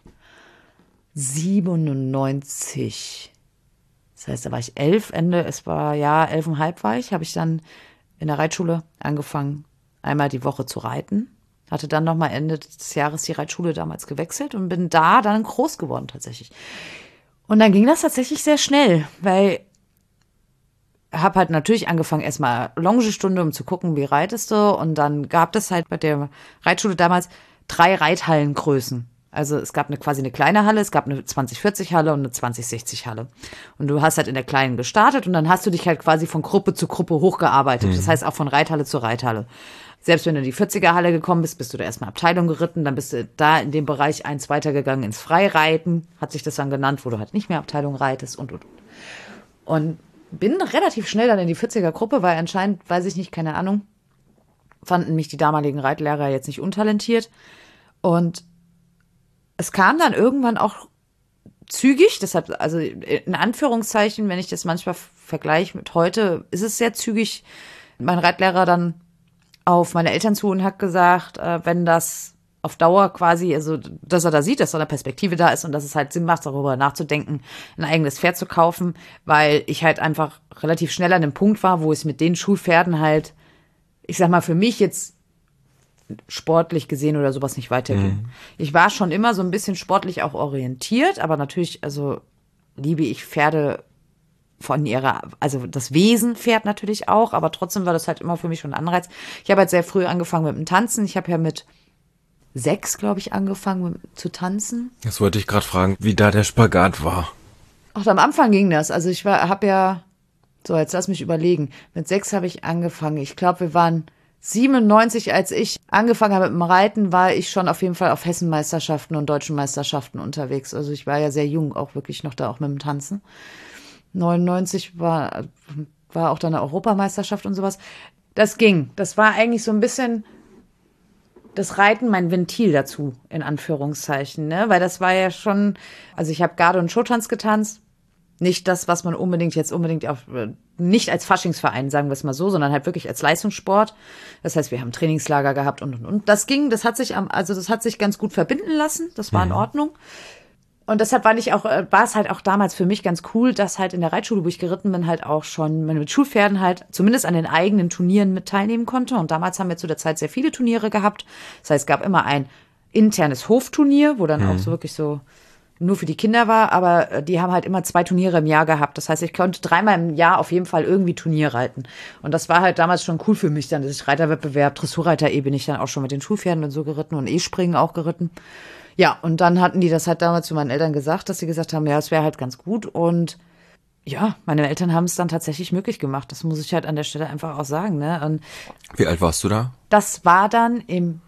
siebenundneunzig, das heißt, da war ich elf, Ende, es war ja elfeinhalb war ich, habe ich dann in der Reitschule angefangen, einmal die Woche zu reiten. Hatte dann nochmal Ende des Jahres die Reitschule damals gewechselt und bin da dann groß geworden tatsächlich. Und dann ging das tatsächlich sehr schnell, weil habe halt natürlich angefangen, erstmal Longestunde, um zu gucken, wie reitest du. Und dann gab es halt bei der Reitschule damals drei Reithallengrößen. Also es gab eine, quasi eine kleine Halle, es gab eine zwanzig vierzig Halle und eine zwanzig sechzig Halle. Und du hast halt in der kleinen gestartet und dann hast du dich halt quasi von Gruppe zu Gruppe hochgearbeitet. Mhm. Das heißt auch von Reithalle zu Reithalle. Selbst wenn du in die vierziger Halle gekommen bist, bist du da erstmal Abteilung geritten, dann bist du da in dem Bereich eins weitergegangen ins Freireiten, hat sich das dann genannt, wo du halt nicht mehr Abteilung reitest und, und, und. Und bin relativ schnell dann in die vierziger Gruppe, weil anscheinend, weiß ich nicht, keine Ahnung, fanden mich die damaligen Reitlehrer jetzt nicht untalentiert. Und es kam dann irgendwann auch zügig, deshalb, also in Anführungszeichen, wenn ich das manchmal vergleiche mit heute, ist es sehr zügig, mein Reitlehrer dann auf meine Eltern zu und hat gesagt, äh, wenn das auf Dauer quasi, also dass er da sieht, dass da eine Perspektive da ist und dass es halt Sinn macht, darüber nachzudenken, ein eigenes Pferd zu kaufen, weil ich halt einfach relativ schnell an dem Punkt war, wo es mit den Schulpferden halt, ich sag mal, für mich jetzt sportlich gesehen oder sowas nicht weiterging. Mhm. Ich war schon immer so ein bisschen sportlich auch orientiert, aber natürlich, also liebe ich Pferde von ihrer, also das Wesen Pferd natürlich auch, aber trotzdem war das halt immer für mich schon ein Anreiz. Ich habe halt sehr früh angefangen mit dem Tanzen. Ich habe ja mit sechs, glaube ich, angefangen mit, zu tanzen. Das wollte ich gerade fragen, wie da der Spagat war. Ach, am Anfang ging das. Also ich war, habe ja, so jetzt lass mich überlegen. Mit sechs habe ich angefangen. Ich glaube, wir waren siebenundneunzig, als ich angefangen habe mit dem Reiten, war ich schon auf jeden Fall auf Hessenmeisterschaften und deutschen Meisterschaften unterwegs. Also ich war ja sehr jung, auch wirklich noch da auch mit dem Tanzen. neunundneunzig war, war auch dann eine Europameisterschaft und sowas. Das ging. Das war eigentlich so ein bisschen das Reiten mein Ventil dazu, in Anführungszeichen, ne? Weil das war ja schon, also ich habe Garde und Showtanz getanzt. Nicht das, was man unbedingt jetzt unbedingt auf, nicht als Faschingsverein, sagen wir es mal so, sondern halt wirklich als Leistungssport. Das heißt, wir haben Trainingslager gehabt und, und, und. Das ging, das hat sich am, also das hat sich ganz gut verbinden lassen. Das war in Ordnung. Und deshalb war ich auch, war es halt auch damals für mich ganz cool, dass halt in der Reitschule, wo ich geritten bin, halt auch schon mit Schulpferden halt zumindest an den eigenen Turnieren mit teilnehmen konnte. Und damals haben wir zu der Zeit sehr viele Turniere gehabt. Das heißt, es gab immer ein internes Hofturnier, wo dann mhm. auch so wirklich so nur für die Kinder war, aber die haben halt immer zwei Turniere im Jahr gehabt. Das heißt, ich konnte dreimal im Jahr auf jeden Fall irgendwie Turnier reiten. Und das war halt damals schon cool für mich dann, dass ich Reiterwettbewerb, Dressurreiter-E bin ich dann auch schon mit den Schulpferden und so geritten und E-Springen auch geritten. Ja, und dann hatten die das halt damals zu meinen Eltern gesagt, dass sie gesagt haben, ja, es wäre halt ganz gut. Und ja, meine Eltern haben es dann tatsächlich möglich gemacht. Das muss ich halt an der Stelle einfach auch sagen. Ne? Und wie alt warst du da? Das war dann im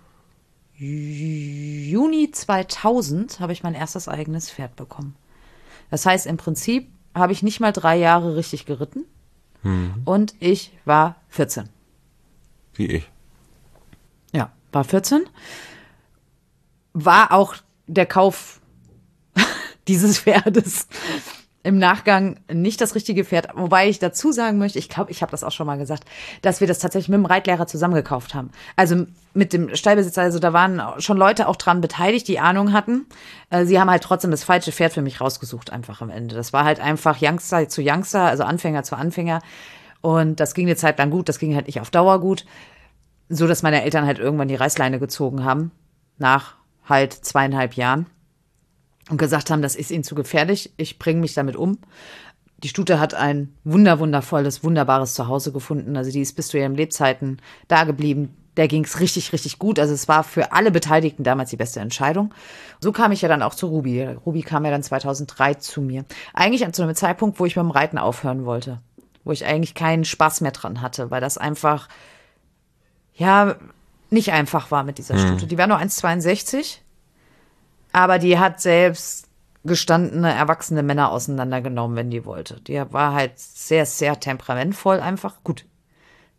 Juni zweitausend habe ich mein erstes eigenes Pferd bekommen. Das heißt, im Prinzip habe ich nicht mal drei Jahre richtig geritten. Hm. Und ich war vierzehn. Wie ich. Ja, war vierzehn. War auch der Kauf dieses Pferdes im Nachgang nicht das richtige Pferd. Wobei ich dazu sagen möchte, ich glaube, ich habe das auch schon mal gesagt, dass wir das tatsächlich mit dem Reitlehrer zusammen gekauft haben. Also mit dem Stallbesitzer, also da waren schon Leute auch dran beteiligt, die Ahnung hatten. Sie haben halt trotzdem das falsche Pferd für mich rausgesucht, einfach am Ende. Das war halt einfach Youngster zu Youngster, also Anfänger zu Anfänger. Und das ging eine Zeit lang gut, das ging halt nicht auf Dauer gut. So, dass meine Eltern halt irgendwann die Reißleine gezogen haben, nach halt zweieinhalb Jahren. Und gesagt haben, das ist ihnen zu gefährlich, ich bringe mich damit um. Die Stute hat ein wunder, wundervolles, wunderbares Zuhause gefunden. Also die ist bis zu ihren Lebzeiten da geblieben. Der ging es richtig, richtig gut. Also es war für alle Beteiligten damals die beste Entscheidung. So kam ich ja dann auch zu Ruby. Ruby kam ja dann zweitausenddrei zu mir. Eigentlich zu einem Zeitpunkt, wo ich mit dem Reiten aufhören wollte. Wo ich eigentlich keinen Spaß mehr dran hatte, weil das einfach, ja, nicht einfach war mit dieser hm. Stute. Die war nur eins Komma zweiundsechzig. Aber die hat selbst gestandene, erwachsene Männer auseinandergenommen, wenn die wollte. Die war halt sehr, sehr temperamentvoll einfach. Gut,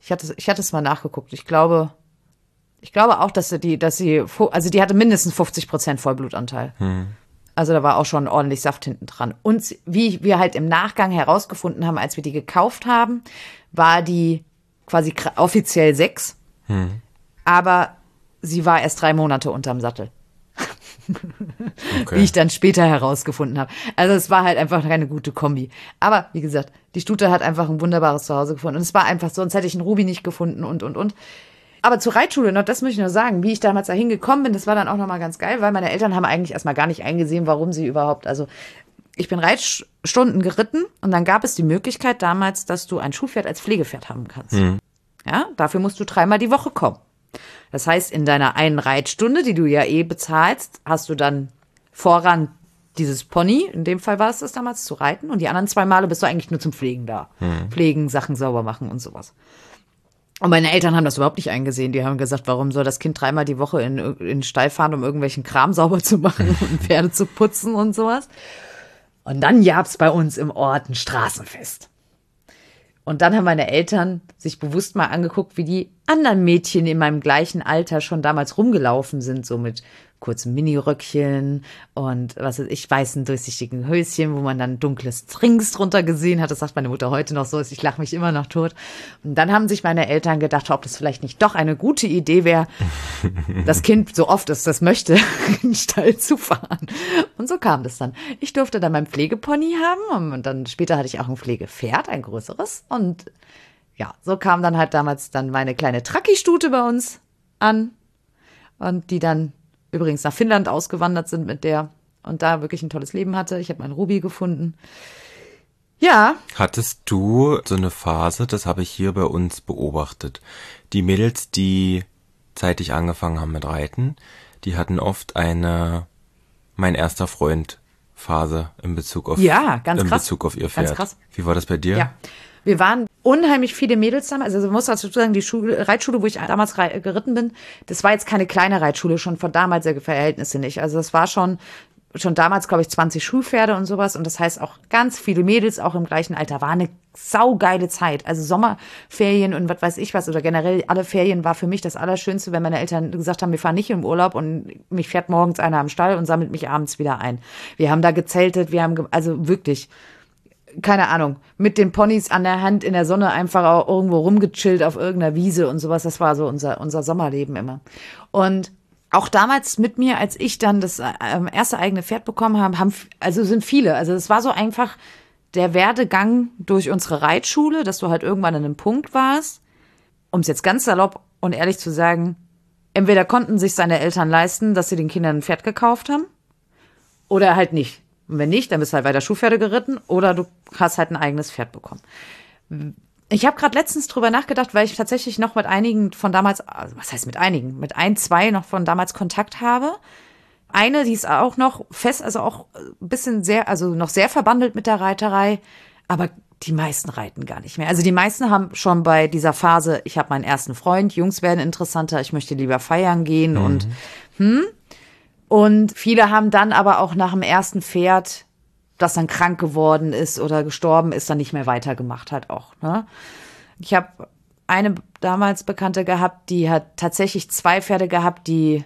Ich hatte, ich hatte es mal nachgeguckt. Ich glaube, ich glaube auch, dass sie die, dass sie, also die hatte mindestens fünfzig Prozent Vollblutanteil. Hm. Also da war auch schon ordentlich Saft hinten dran. Und wie wir halt im Nachgang herausgefunden haben, als wir die gekauft haben, war die quasi offiziell sechs. Hm. Aber sie war erst drei Monate unterm Sattel. Okay. Wie ich dann später herausgefunden habe. Also es war halt einfach keine gute Kombi. Aber wie gesagt, die Stute hat einfach ein wunderbares Zuhause gefunden. Und es war einfach, sonst hätte ich einen Ruby nicht gefunden und, und, und. Aber zur Reitschule, noch das möchte ich nur sagen, wie ich damals da hingekommen bin, das war dann auch nochmal ganz geil, weil meine Eltern haben eigentlich erstmal gar nicht eingesehen, warum sie überhaupt, also ich bin Reitstunden geritten und dann gab es die Möglichkeit damals, dass du ein Schulpferd als Pflegepferd haben kannst. Mhm. Ja, dafür musst du dreimal die Woche kommen. Das heißt, in deiner einen Reitstunde, die du ja eh bezahlst, hast du dann Vorrang dieses Pony, in dem Fall war es das damals, zu reiten. Und die anderen zwei Male bist du eigentlich nur zum Pflegen da. Hm. Pflegen, Sachen sauber machen und sowas. Und meine Eltern haben das überhaupt nicht eingesehen. Die haben gesagt, warum soll das Kind dreimal die Woche in, in den Stall fahren, um irgendwelchen Kram sauber zu machen und Pferde zu putzen und sowas. Und dann gab's bei uns im Ort ein Straßenfest. Und dann haben meine Eltern sich bewusst mal angeguckt, wie die anderen Mädchen in meinem gleichen Alter schon damals rumgelaufen sind, so mit kurzen Miniröckchen und was weiß ich, weißen durchsichtigen Höschen, wo man dann dunkles Strings drunter gesehen hat. Das sagt meine Mutter heute noch so, ich lache mich immer noch tot. Und dann haben sich meine Eltern gedacht, ob das vielleicht nicht doch eine gute Idee wäre, das Kind, so oft es das möchte, in den Stall zu fahren. Und so kam das dann. Ich durfte dann mein Pflegepony haben und dann später hatte ich auch ein Pflegepferd, ein größeres. Und ja, so kam dann halt damals dann meine kleine Tracki-Stute bei uns an und die dann übrigens nach Finnland ausgewandert sind mit der und da wirklich ein tolles Leben hatte. Ich habe meinen Ruby gefunden. Ja. Hattest du so eine Phase, das habe ich hier bei uns beobachtet, die Mädels, die zeitig angefangen haben mit Reiten, die hatten oft eine mein erster Freund Phase in Bezug auf, ja, ganz in krass. Bezug auf ihr Pferd. Ganz krass. Wie war das bei dir? Ja. Wir waren unheimlich viele Mädels damals. Also man muss dazu sagen, die Schule, Reitschule, wo ich damals rei- geritten bin, das war jetzt keine kleine Reitschule, schon von damalige Verhältnisse nicht. Also das war schon, schon damals, glaube ich, zwanzig Schulpferde und sowas. Und das heißt auch ganz viele Mädels, auch im gleichen Alter. War eine saugeile Zeit. Also Sommerferien und was weiß ich was oder generell alle Ferien war für mich das Allerschönste, wenn meine Eltern gesagt haben, wir fahren nicht im Urlaub und mich fährt morgens einer am Stall und sammelt mich abends wieder ein. Wir haben da gezeltet, wir haben, ge- also wirklich, keine Ahnung, mit den Ponys an der Hand in der Sonne einfach auch irgendwo rumgechillt auf irgendeiner Wiese und sowas. Das war so unser, unser Sommerleben immer. Und auch damals mit mir, als ich dann das ähm, erste eigene Pferd bekommen habe, haben, also sind viele. Also es war so einfach der Werdegang durch unsere Reitschule, dass du halt irgendwann an einem Punkt warst, um es jetzt ganz salopp und ehrlich zu sagen, entweder konnten sich seine Eltern leisten, dass sie den Kindern ein Pferd gekauft haben oder halt nicht. Und wenn nicht, dann bist du halt weiter Schulpferde geritten oder du hast halt ein eigenes Pferd bekommen. Ich habe gerade letztens drüber nachgedacht, weil ich tatsächlich noch mit einigen von damals, also was heißt mit einigen, mit ein, zwei noch von damals Kontakt habe. Eine, die ist auch noch fest, also auch ein bisschen sehr, also noch sehr verbandelt mit der Reiterei, aber die meisten reiten gar nicht mehr. Also die meisten haben schon bei dieser Phase, ich habe meinen ersten Freund, Jungs werden interessanter, ich möchte lieber feiern gehen mhm. und hm. Und viele haben dann aber auch nach dem ersten Pferd, das dann krank geworden ist oder gestorben ist, dann nicht mehr weitergemacht hat auch. Ne? Ich habe eine damals Bekannte gehabt, die hat tatsächlich zwei Pferde gehabt, die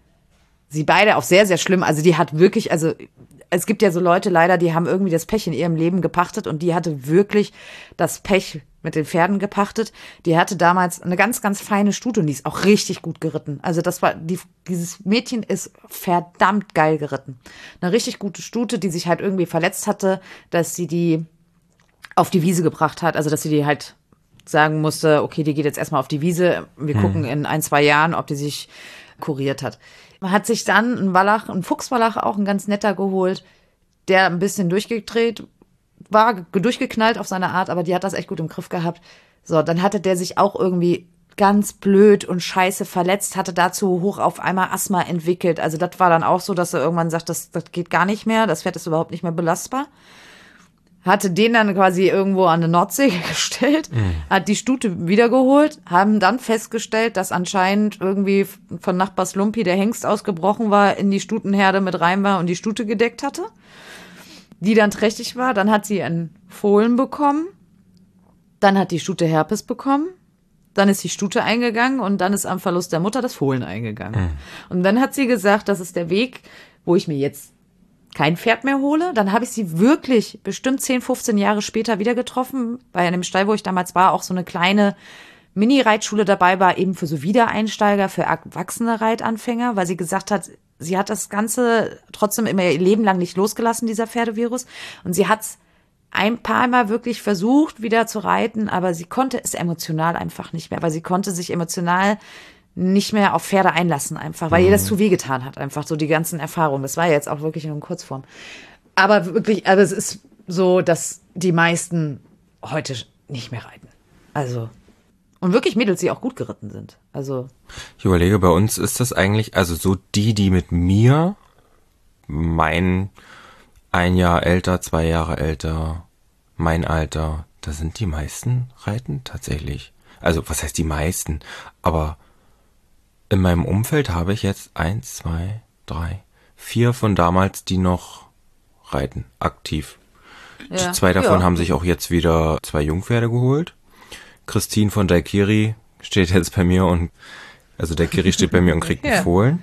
sie beide auch sehr, sehr schlimm, also die hat wirklich, also es gibt ja so Leute leider, die haben irgendwie das Pech in ihrem Leben gepachtet und die hatte wirklich das Pech mit den Pferden gepachtet. Die hatte damals eine ganz, ganz feine Stute und die ist auch richtig gut geritten. Also das war, die, dieses Mädchen ist verdammt geil geritten. Eine richtig gute Stute, die sich halt irgendwie verletzt hatte, dass sie die auf die Wiese gebracht hat. Also dass sie die halt sagen musste, okay, die geht jetzt erstmal auf die Wiese. Wir hm. gucken in ein, zwei Jahren, ob die sich kuriert hat. Man hat sich dann einen Wallach, einen Fuchswallach, auch ein ganz netter geholt, der ein bisschen durchgedreht war, durchgeknallt auf seine Art, aber die hat das echt gut im Griff gehabt. So, dann hatte der sich auch irgendwie ganz blöd und scheiße verletzt, hatte dazu hoch auf einmal Asthma entwickelt. Also das war dann auch so, dass er irgendwann sagt, das, das geht gar nicht mehr, das Pferd ist überhaupt nicht mehr belastbar. Hatte den dann quasi irgendwo an der Nordsee gestellt, mhm. hat die Stute wiedergeholt, haben dann festgestellt, dass anscheinend irgendwie von Nachbars Lumpi der Hengst ausgebrochen war, in die Stutenherde mit rein war und die Stute gedeckt hatte, die dann trächtig war. Dann hat sie einen Fohlen bekommen, dann hat die Stute Herpes bekommen, dann ist die Stute eingegangen und dann ist am Verlust der Mutter das Fohlen eingegangen. Mhm. Und dann hat sie gesagt, das ist der Weg, wo ich mir jetzt kein Pferd mehr hole. Dann habe ich sie wirklich bestimmt zehn, fünfzehn Jahre später wieder getroffen, weil in dem Stall, wo ich damals war, auch so eine kleine Mini-Reitschule dabei war, eben für so Wiedereinsteiger, für erwachsene Reitanfänger, weil sie gesagt hat, sie hat das Ganze trotzdem immer ihr Leben lang nicht losgelassen, dieser Pferdevirus. Und sie hat es ein paar Mal wirklich versucht, wieder zu reiten, aber sie konnte es emotional einfach nicht mehr, weil sie konnte sich emotional nicht mehr auf Pferde einlassen einfach, weil mhm. ihr das zu weh getan hat, einfach so die ganzen Erfahrungen. Das war ja jetzt auch wirklich nur in Kurzform. Aber wirklich, also es ist so, dass die meisten heute nicht mehr reiten. Also, und wirklich Mädels, die auch gut geritten sind. Also. Ich überlege, bei uns ist das eigentlich, also so die, die mit mir, mein ein Jahr älter, zwei Jahre älter, mein Alter, da sind die meisten reiten tatsächlich. Also, was heißt die meisten? Aber in meinem Umfeld habe ich jetzt eins, zwei, drei, vier von damals, die noch reiten, aktiv. Ja. Zwei davon ja. haben sich auch jetzt wieder zwei Jungpferde geholt. Christine von Daikiri steht jetzt bei mir und, also Daikiri steht bei mir und kriegt ja. Fohlen.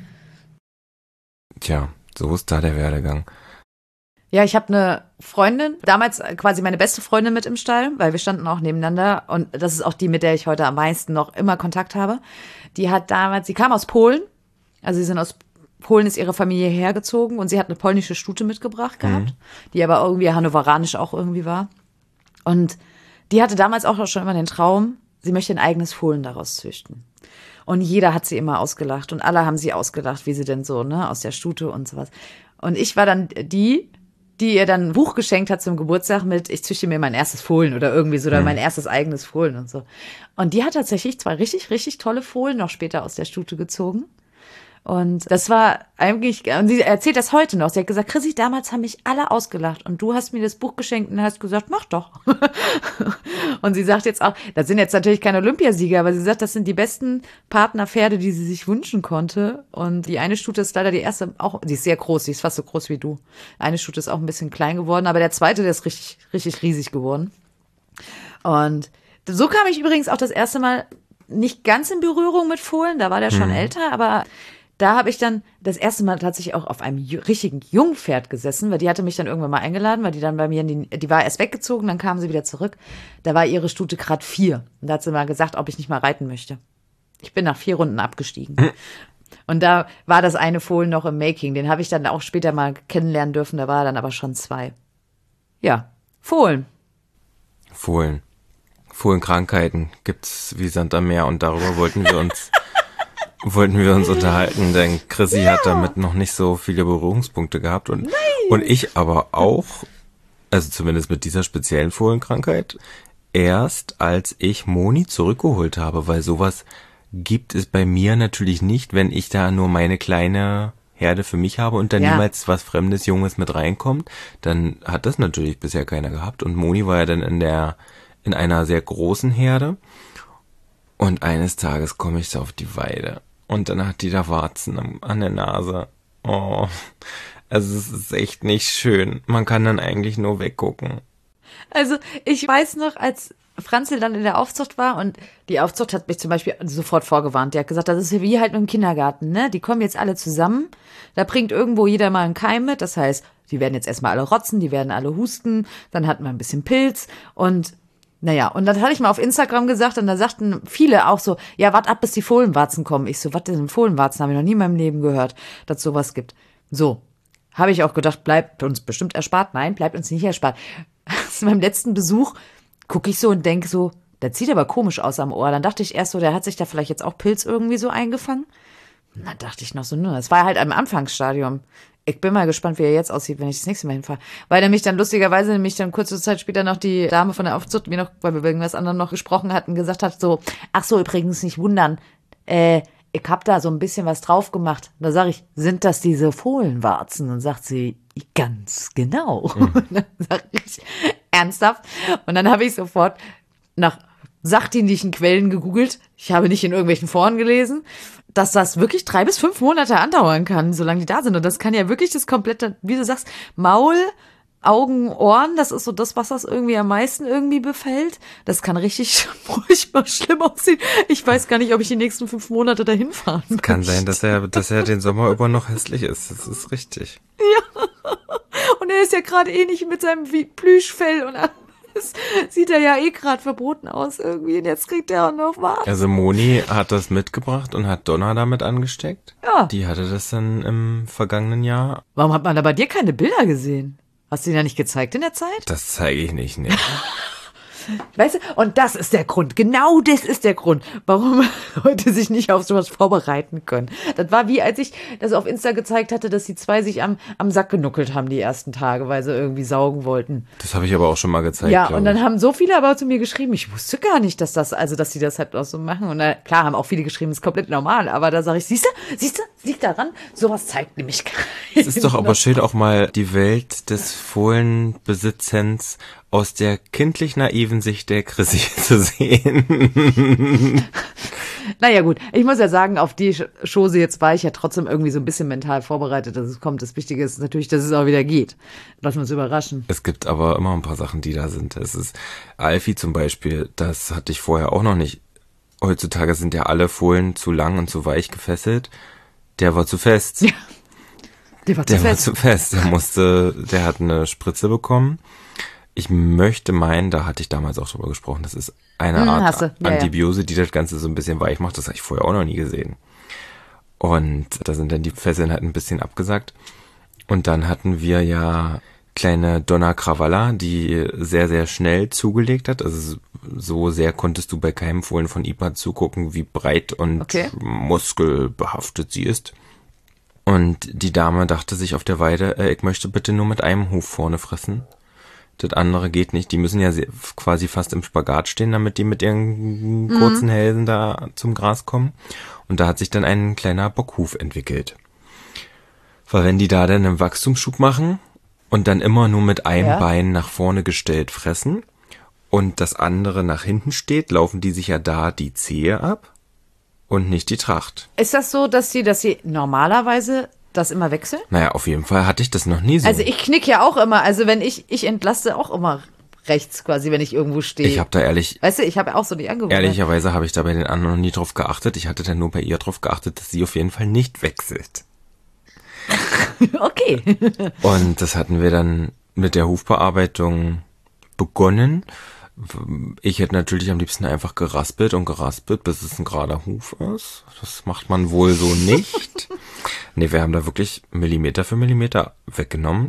Tja, so ist da der Werdegang. Ja, ich habe eine Freundin, damals quasi meine beste Freundin mit im Stall, weil wir standen auch nebeneinander und das ist auch die, mit der ich heute am meisten noch immer Kontakt habe. Die hat damals, sie kam aus Polen, also sie sind aus Polen, ist ihre Familie hergezogen und sie hat eine polnische Stute mitgebracht gehabt, mhm. die aber irgendwie hannoveranisch auch irgendwie war. Und die hatte damals auch schon immer den Traum, sie möchte ein eigenes Fohlen daraus züchten. Und jeder hat sie immer ausgelacht und alle haben sie ausgelacht, wie sie denn so, ne, aus der Stute und sowas. Und ich war dann die, die ihr dann ein Buch geschenkt hat zum Geburtstag mit, ich züchte mir mein erstes Fohlen oder irgendwie so, oder mein erstes eigenes Fohlen und so. Und die hat tatsächlich zwei richtig, richtig tolle Fohlen noch später aus der Stute gezogen. Und das war eigentlich, und sie erzählt das heute noch. Sie hat gesagt, Chrissy, damals haben mich alle ausgelacht und du hast mir das Buch geschenkt und hast gesagt, mach doch. Und sie sagt jetzt auch, das sind jetzt natürlich keine Olympiasieger, aber sie sagt, das sind die besten Partnerpferde, die sie sich wünschen konnte. Und die eine Stute ist leider die erste, auch, die ist sehr groß, die ist fast so groß wie du. Eine Stute ist auch ein bisschen klein geworden, aber der zweite, der ist richtig, richtig riesig geworden. Und so kam ich übrigens auch das erste Mal nicht ganz in Berührung mit Fohlen, da war der schon hm. älter, aber da habe ich dann das erste Mal tatsächlich auch auf einem richtigen Jungpferd gesessen, weil die hatte mich dann irgendwann mal eingeladen, weil die dann bei mir, in die, die war erst weggezogen, dann kam sie wieder zurück. Da war ihre Stute gerade vier. Und da hat sie mal gesagt, ob ich nicht mal reiten möchte. Ich bin nach vier Runden abgestiegen. Mhm. Und da war das eine Fohlen noch im Making. Den habe ich dann auch später mal kennenlernen dürfen, da war er dann aber schon zwei. Ja, Fohlen. Fohlen. Fohlenkrankheiten gibt's wie Sand am Meer und darüber wollten wir uns... wollten wir uns unterhalten, denn Chrissy ja. hat damit noch nicht so viele Berührungspunkte gehabt und, und ich aber auch, also zumindest mit dieser speziellen Fohlenkrankheit, erst als ich Moni zurückgeholt habe, weil sowas gibt es bei mir natürlich nicht, wenn ich da nur meine kleine Herde für mich habe und da ja. niemals was Fremdes, Junges mit reinkommt, dann hat das natürlich bisher keiner gehabt und Moni war ja dann in der, in einer sehr großen Herde und eines Tages komme ich so auf die Weide. Und dann hat die da Warzen an der Nase. Oh, also es ist echt nicht schön. Man kann dann eigentlich nur weggucken. Also ich weiß noch, als Franzl dann in der Aufzucht war und die Aufzucht hat mich zum Beispiel sofort vorgewarnt. Die hat gesagt, das ist wie halt im Kindergarten, ne? Die kommen jetzt alle zusammen. Da bringt irgendwo jeder mal einen Keim mit. Das heißt, die werden jetzt erstmal alle rotzen, die werden alle husten. Dann hat man ein bisschen Pilz und naja, und das hatte ich mal auf Instagram gesagt und da sagten viele auch so, ja, wart ab, bis die Fohlenwarzen kommen. Ich so, was denn Fohlenwarzen? Habe ich noch nie in meinem Leben gehört, dass sowas gibt. So, habe ich auch gedacht, bleibt uns bestimmt erspart. Nein, bleibt uns nicht erspart. Zu meinem letzten Besuch gucke ich so und denke so, das sieht aber komisch aus am Ohr. Dann dachte ich erst so, der hat sich da vielleicht jetzt auch Pilz irgendwie so eingefangen. Und dann dachte ich noch so, ne, das war halt im Anfangsstadium. Ich bin mal gespannt, wie er jetzt aussieht, wenn ich das nächste Mal hinfahre. Weil nämlich dann lustigerweise, nämlich dann kurze Zeit später noch die Dame von der Aufzucht, wie noch, weil wir über irgendwas anderem noch gesprochen hatten, gesagt hat so, ach so, übrigens nicht wundern, äh, ich hab da so ein bisschen was drauf gemacht. Da sage ich, sind das diese Fohlenwarzen? Und sagt sie, ganz genau. Mhm. Und dann sage ich, ernsthaft? Und dann habe ich sofort nach sachdienlichen Quellen gegoogelt. Ich habe nicht in irgendwelchen Foren gelesen, dass das wirklich drei bis fünf Monate andauern kann, solange die da sind. Und das kann ja wirklich das komplette, wie du sagst, Maul, Augen, Ohren, das ist so das, was das irgendwie am meisten irgendwie befällt. Das kann richtig furchtbar schlimm aussehen. Ich weiß gar nicht, ob ich die nächsten fünf Monate dahin fahren kann. Kann sein, dass er, dass er den Sommer über noch hässlich ist. Das ist richtig. Ja. Und er ist ja gerade eh nicht mit seinem Plüschfell und alles. Sieht er ja eh gerade verboten aus irgendwie. Und jetzt kriegt er auch noch was. Also Moni hat das mitgebracht und hat Donna damit angesteckt. Ja. Die hatte das dann im vergangenen Jahr. Warum hat man da bei dir keine Bilder gesehen? Hast du ihn ja nicht gezeigt in der Zeit? Das zeige ich nicht, nee. Weißt du, und das ist der Grund, genau das ist der Grund, warum Leute sich nicht auf sowas vorbereiten können. Das war wie, als ich das auf Insta gezeigt hatte, dass die zwei sich am, am Sack genuckelt haben die ersten Tage, weil sie irgendwie saugen wollten. Das habe ich aber auch schon mal gezeigt. Ja, und dann ich. haben so viele aber zu mir geschrieben, ich wusste gar nicht, dass das, also dass sie das halt auch so machen. Und da, klar haben auch viele geschrieben, das ist komplett normal, aber da sage ich, siehst du, siehst du, liegt daran, sowas zeigt nämlich keiner. Es ist doch aber schön, auch mal die Welt des Fohlenbesitzens aus der kindlich naiven Sicht der Chrissy zu sehen. Naja gut, ich muss ja sagen, auf die Chose jetzt war ich ja trotzdem irgendwie so ein bisschen mental vorbereitet, dass es kommt. Das Wichtige ist natürlich, dass es auch wieder geht. Lassen wir uns überraschen. Es gibt aber immer ein paar Sachen, die da sind. Es ist Alfie zum Beispiel, das hatte ich vorher auch noch nicht. Heutzutage sind ja alle Fohlen zu lang und zu weich gefesselt. Der war zu fest. Ja, der war zu Der war fest. zu fest. Der musste, der hat eine Spritze bekommen. Ich möchte meinen, da hatte ich damals auch drüber gesprochen, das ist eine Hm, Art hast du. Ja, Antibiose, die das Ganze so ein bisschen weich macht. Das habe ich vorher auch noch nie gesehen. Und da sind dann die Fesseln halt ein bisschen abgesackt. Und dann hatten wir ja kleine Donna Cravalla, die sehr, sehr schnell zugelegt hat. Also so sehr konntest du bei keinem Fohlen von I P A zugucken, wie breit und Okay. muskelbehaftet sie ist. Und die Dame dachte sich auf der Weide, äh, ich möchte bitte nur mit einem Huf vorne fressen. Das andere geht nicht. Die müssen ja sehr, quasi fast im Spagat stehen, damit die mit ihren kurzen Hälsen da zum Gras kommen. Und da hat sich dann ein kleiner Bockhuf entwickelt. Weil wenn die da dann einen Wachstumsschub machen und dann immer nur mit einem Ja. Bein nach vorne gestellt fressen und das andere nach hinten steht, laufen die sich ja da die Zehe ab und nicht die Tracht. Ist das so, dass sie, dass sie normalerweise das immer wechseln? Naja, auf jeden Fall hatte ich das noch nie so. Also ich knick ja auch immer, also wenn ich, ich entlaste auch immer rechts quasi, wenn ich irgendwo stehe. Ich habe da ehrlich, Weißt du, ich habe ja auch so die Angewohnheit. ehrlicherweise habe ich da bei den anderen noch nie drauf geachtet. Ich hatte dann nur bei ihr drauf geachtet, dass sie auf jeden Fall nicht wechselt. Okay. Und das hatten wir dann mit der Hufbearbeitung begonnen. Ich hätte natürlich am liebsten einfach geraspelt und geraspelt, bis es ein gerader Huf ist. Das macht man wohl so nicht. Nee, wir haben da wirklich Millimeter für Millimeter weggenommen.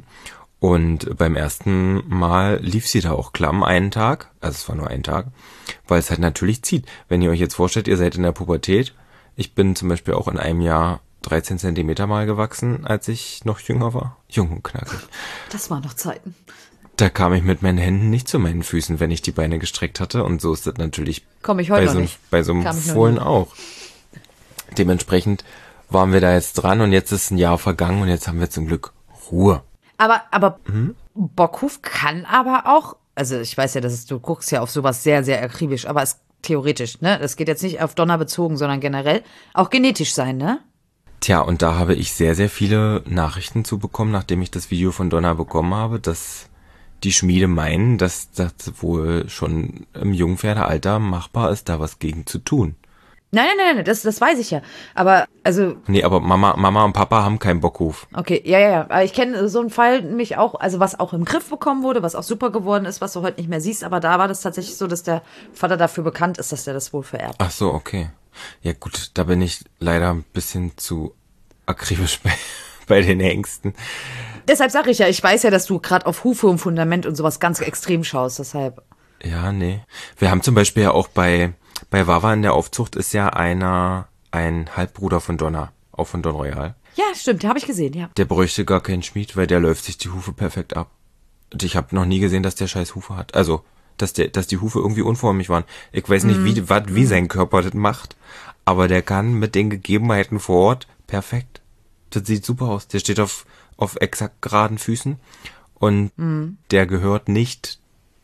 Und beim ersten Mal lief sie da auch klamm einen Tag. Also es war nur ein Tag. Weil es halt natürlich zieht. Wenn ihr euch jetzt vorstellt, ihr seid in der Pubertät. Ich bin zum Beispiel auch in einem Jahr dreizehn Zentimeter mal gewachsen, als ich noch jünger war. Jung und knackig. Das waren noch Zeiten. Da kam ich mit meinen Händen nicht zu meinen Füßen, wenn ich die Beine gestreckt hatte. Und so ist das natürlich Komm ich heute bei noch so, nicht. bei so einem Kam ich noch Fohlen nie. auch. Dementsprechend waren wir da jetzt dran und jetzt ist ein Jahr vergangen und jetzt haben wir zum Glück Ruhe. Aber, aber Bockhuf kann aber auch, also ich weiß ja, dass es, du guckst ja auf sowas sehr, sehr akribisch, aber es theoretisch, ne? Das geht jetzt nicht auf Donner bezogen, sondern generell auch genetisch sein, ne? Tja, und da habe ich sehr, sehr viele Nachrichten zu bekommen, nachdem ich das Video von Donna bekommen habe, dass die Schmiede meinen, dass das wohl schon im Jungpferdealter machbar ist, da was gegen zu tun. Nein, nein, nein, nein, das, das weiß ich ja. Aber, also, Nee, aber Mama, Mama und Papa haben keinen Bockhuf. okay, ja, ja, ja. Aber ich kenne so einen Fall nämlich auch, also was auch im Griff bekommen wurde, was auch super geworden ist, was du heute nicht mehr siehst. Aber da war das tatsächlich so, dass der Vater dafür bekannt ist, dass der das wohl vererbt. Ach so, okay. Ja gut, da bin ich leider ein bisschen zu akribisch bei, bei den Ängsten. Deshalb sage ich ja, ich weiß ja, dass du gerade auf Hufe und Fundament und sowas ganz extrem schaust. Deshalb. Ja, nee. Wir haben zum Beispiel ja auch bei, bei Wawa in der Aufzucht ist ja einer, ein Halbbruder von Donna, auch von Don Royal. Ja, stimmt, den habe ich gesehen, ja. Der bräuchte gar keinen Schmied, weil der läuft sich die Hufe perfekt ab. Und ich habe noch nie gesehen, dass der scheiß Hufe hat. Also, dass der, dass die Hufe irgendwie unförmig waren. Ich weiß nicht, wie, wat, wie sein Körper das macht, aber der kann mit den Gegebenheiten vor Ort perfekt. Das sieht super aus. Der steht auf, auf exakt geraden Füßen und der gehört nicht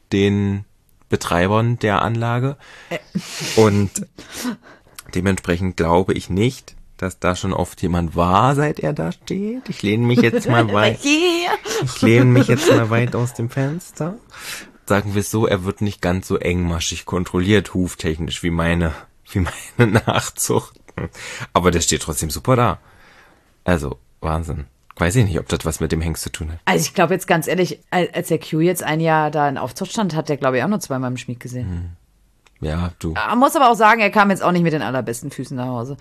den Betreibern der Anlage. Und dementsprechend glaube ich nicht, dass da schon oft jemand war, seit er da steht. Ich lehne mich jetzt mal weit. Ich lehne mich jetzt mal weit aus dem Fenster. Sagen wir es so, er wird nicht ganz so engmaschig kontrolliert, huftechnisch, wie meine, wie meine Nachzucht. Aber der steht trotzdem super da. Also, Wahnsinn. Weiß ich nicht, ob das was mit dem Hengst zu tun hat. Also ich glaube jetzt ganz ehrlich, als der Q jetzt ein Jahr da in Aufzucht stand, hat der glaube ich auch nur zweimal im Schmied gesehen. Hm. Ja, du. Man muss aber auch sagen, er kam jetzt auch nicht mit den allerbesten Füßen nach Hause.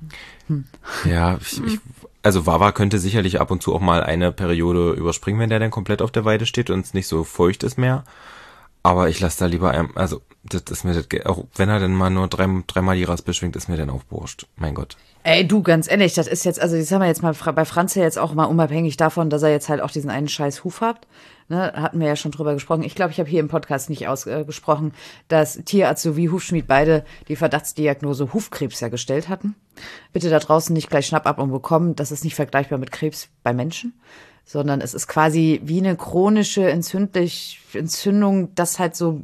Hm. Ja, ich, ich, also Wawa könnte sicherlich ab und zu auch mal eine Periode überspringen, wenn der dann komplett auf der Weide steht und es nicht so feucht ist mehr. Aber ich lasse da lieber, ein, also das ist mir das, auch wenn er dann mal nur drei, dreimal die Raspe schwingt, ist mir dann auch wurscht. Mein Gott. Ey, du, ganz ehrlich, das ist jetzt, also das haben wir jetzt mal bei Franz ja jetzt auch mal unabhängig davon, dass er jetzt halt auch diesen einen scheiß Huf hat. Ne, hatten wir ja schon drüber gesprochen. Ich glaube, ich habe hier im Podcast nicht ausgesprochen, äh, dass Tierarzt sowie Hufschmied beide die Verdachtsdiagnose Hufkrebs ja gestellt hatten. Bitte da draußen nicht gleich Schnappab und bekommen. Das ist nicht vergleichbar mit Krebs bei Menschen, sondern es ist quasi wie eine chronische entzündlich Entzündung, das halt so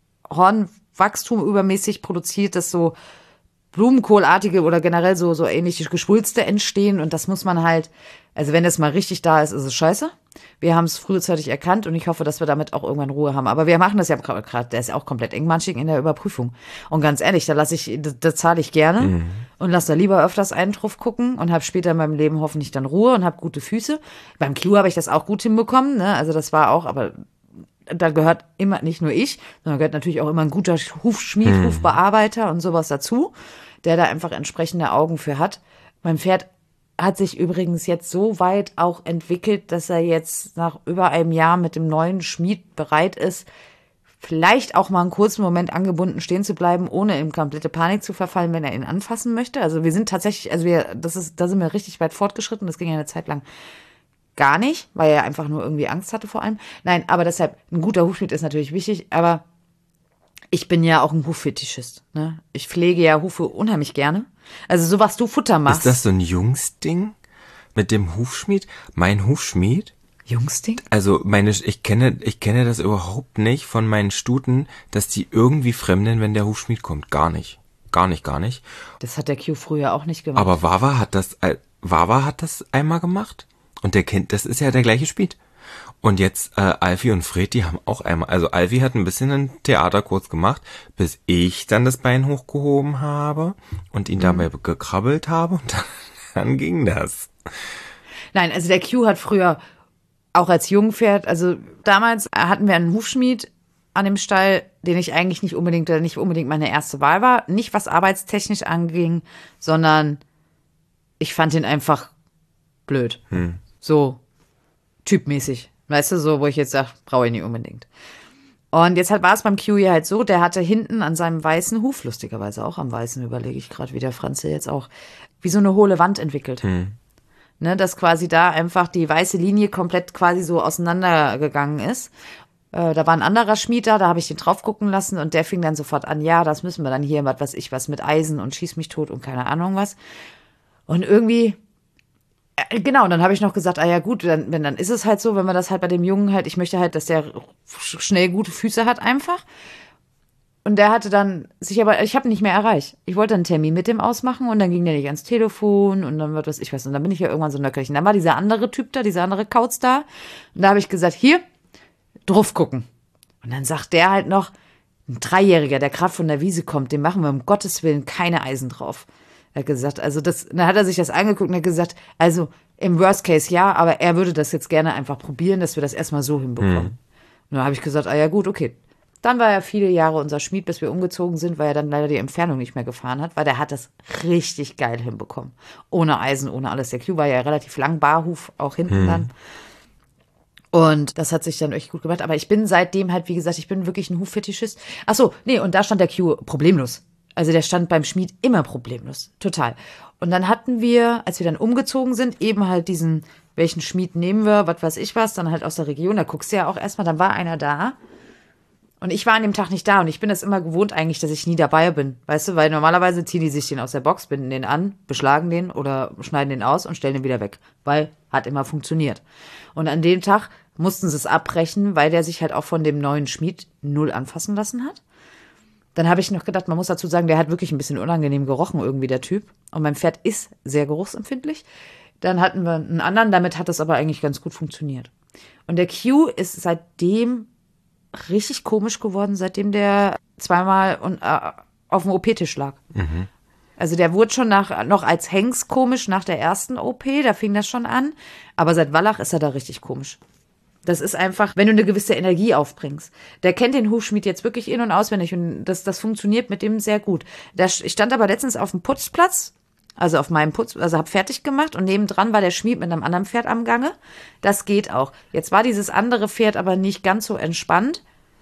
Hornwachstum übermäßig produziert, das so Blumenkohlartige oder generell so, so ähnliche Geschwulste entstehen und das muss man halt, also wenn das mal richtig da ist, ist es scheiße. Wir haben es frühzeitig erkannt und ich hoffe, dass wir damit auch irgendwann Ruhe haben. Aber wir machen das ja gerade, der ist ja auch komplett engmaschig in der Überprüfung. Und ganz ehrlich, da lasse ich, da, da zahle ich gerne mhm. und lasse da lieber öfters einen drauf gucken und habe später in meinem Leben hoffentlich dann Ruhe und habe gute Füße. Beim Q habe ich das auch gut hinbekommen, ne? Also das war auch, aber da gehört immer, nicht nur ich, sondern gehört natürlich auch immer ein guter Hufschmied, hm. Hufbearbeiter und sowas dazu, der da einfach entsprechende Augen für hat. Mein Pferd hat sich übrigens jetzt so weit auch entwickelt, dass er jetzt nach über einem Jahr mit dem neuen Schmied bereit ist, vielleicht auch mal einen kurzen Moment angebunden stehen zu bleiben, ohne in komplette Panik zu verfallen, wenn er ihn anfassen möchte. Also wir sind tatsächlich, also wir, das ist, da sind wir richtig weit fortgeschritten, das ging ja eine Zeit lang gar nicht, weil er einfach nur irgendwie Angst hatte vor allem. Nein, aber deshalb, ein guter Hufschmied ist natürlich wichtig, aber ich bin ja auch ein Huffetischist, ne? Ich pflege ja Hufe unheimlich gerne. Also so, was du Futter machst. Ist das so ein Jungsding mit dem Hufschmied? Mein Hufschmied? Jungsding? Also meine, ich kenne, ich kenne das überhaupt nicht von meinen Stuten, dass die irgendwie fremden, wenn der Hufschmied kommt. Gar nicht. Gar nicht, gar nicht. Das hat der Q früher auch nicht gemacht. Aber Wawa hat das, Wawa hat das einmal gemacht. Und der Kind, das ist ja der gleiche Schmied. Und jetzt äh, Alfie und Fred, die haben auch einmal, also Alfie hat ein bisschen ein Theater kurz gemacht, bis ich dann das Bein hochgehoben habe und ihn dabei mhm. gekrabbelt habe und dann, dann ging das. Nein, also der Q hat früher auch als Jungpferd, also damals hatten wir einen Hufschmied an dem Stall, den ich eigentlich nicht unbedingt, oder nicht unbedingt meine erste Wahl war, nicht was arbeitstechnisch anging, sondern ich fand ihn einfach blöd. Hm. So typmäßig. Weißt du, so, wo ich jetzt sage, brauche ich nicht unbedingt. Und jetzt halt war es beim Q ja halt so, der hatte hinten an seinem weißen Huf, lustigerweise auch am weißen, überlege ich gerade, wie der Franze jetzt auch, wie so eine hohle Wand entwickelt. Hm. Ne, dass quasi da einfach die weiße Linie komplett quasi so auseinandergegangen ist. Äh, da war ein anderer Schmied da, da habe ich den drauf gucken lassen und der fing dann sofort an, ja, das müssen wir dann hier, was weiß ich, was mit Eisen und schieß mich tot und keine Ahnung was. Und irgendwie, äh, genau, und dann habe ich noch gesagt, ah ja gut, dann, wenn, dann ist es halt so, wenn wir das halt bei dem Jungen halt, ich möchte halt, dass der schnell gute Füße hat einfach. Und der hatte dann sich aber, ich habe ihn nicht mehr erreicht. Ich wollte einen Termin mit dem ausmachen und dann ging der nicht ans Telefon und dann wird was, ich weiß nicht, und dann bin ich ja irgendwann so nöckelig. Und dann war dieser andere Typ da, dieser andere Kauz da und da habe ich gesagt, hier, drauf gucken. Und dann sagt der halt noch, ein Dreijähriger, der gerade von der Wiese kommt, dem machen wir um Gottes Willen keine Eisen drauf. Er hat gesagt, also das, dann hat er sich das angeguckt und hat gesagt, also im Worst Case ja, aber er würde das jetzt gerne einfach probieren, dass wir das erstmal so hinbekommen. Mhm. Und dann habe ich gesagt, ah ja gut, okay. Dann war er viele Jahre unser Schmied, bis wir umgezogen sind, weil er dann leider die Entfernung nicht mehr gefahren hat, weil der hat das richtig geil hinbekommen. Ohne Eisen, ohne alles. Der Q war ja relativ lang, Barhuf, auch hinten hm. dann. Und das hat sich dann echt gut gemacht. Aber ich bin seitdem halt, wie gesagt, ich bin wirklich ein Huffetischist. Ach so, nee, und da stand der Q problemlos. Also der stand beim Schmied immer problemlos. Total. Und dann hatten wir, als wir dann umgezogen sind, eben halt diesen, welchen Schmied nehmen wir, was weiß ich was, dann halt aus der Region. Da guckst du ja auch erstmal, dann war einer da. Und ich war an dem Tag nicht da und ich bin es immer gewohnt eigentlich, dass ich nie dabei bin, weißt du, weil normalerweise ziehen die sich den aus der Box, binden den an, beschlagen den oder schneiden den aus und stellen den wieder weg, weil hat immer funktioniert. Und an dem Tag mussten sie es abbrechen, weil der sich halt auch von dem neuen Schmied null anfassen lassen hat. Dann habe ich noch gedacht, man muss dazu sagen, der hat wirklich ein bisschen unangenehm gerochen irgendwie, der Typ. Und mein Pferd ist sehr geruchsempfindlich. Dann hatten wir einen anderen, damit hat das aber eigentlich ganz gut funktioniert. Und der Q ist seitdem richtig komisch geworden, seitdem der zweimal und, äh, auf dem O P-Tisch lag. Mhm. Also der wurde schon nach, noch als Hengst komisch nach der ersten O P, da fing das schon an. Aber seit Wallach ist er da richtig komisch. Das ist einfach, wenn du eine gewisse Energie aufbringst. Der kennt den Hufschmied jetzt wirklich in- und auswendig und das, das funktioniert mit dem sehr gut. Der, ich stand aber letztens auf dem Putzplatz, also auf meinem Putz, also hab fertig gemacht und nebendran war der Schmied mit einem anderen Pferd am Gange. Das geht auch. Jetzt war dieses andere Pferd aber nicht ganz so entspannt.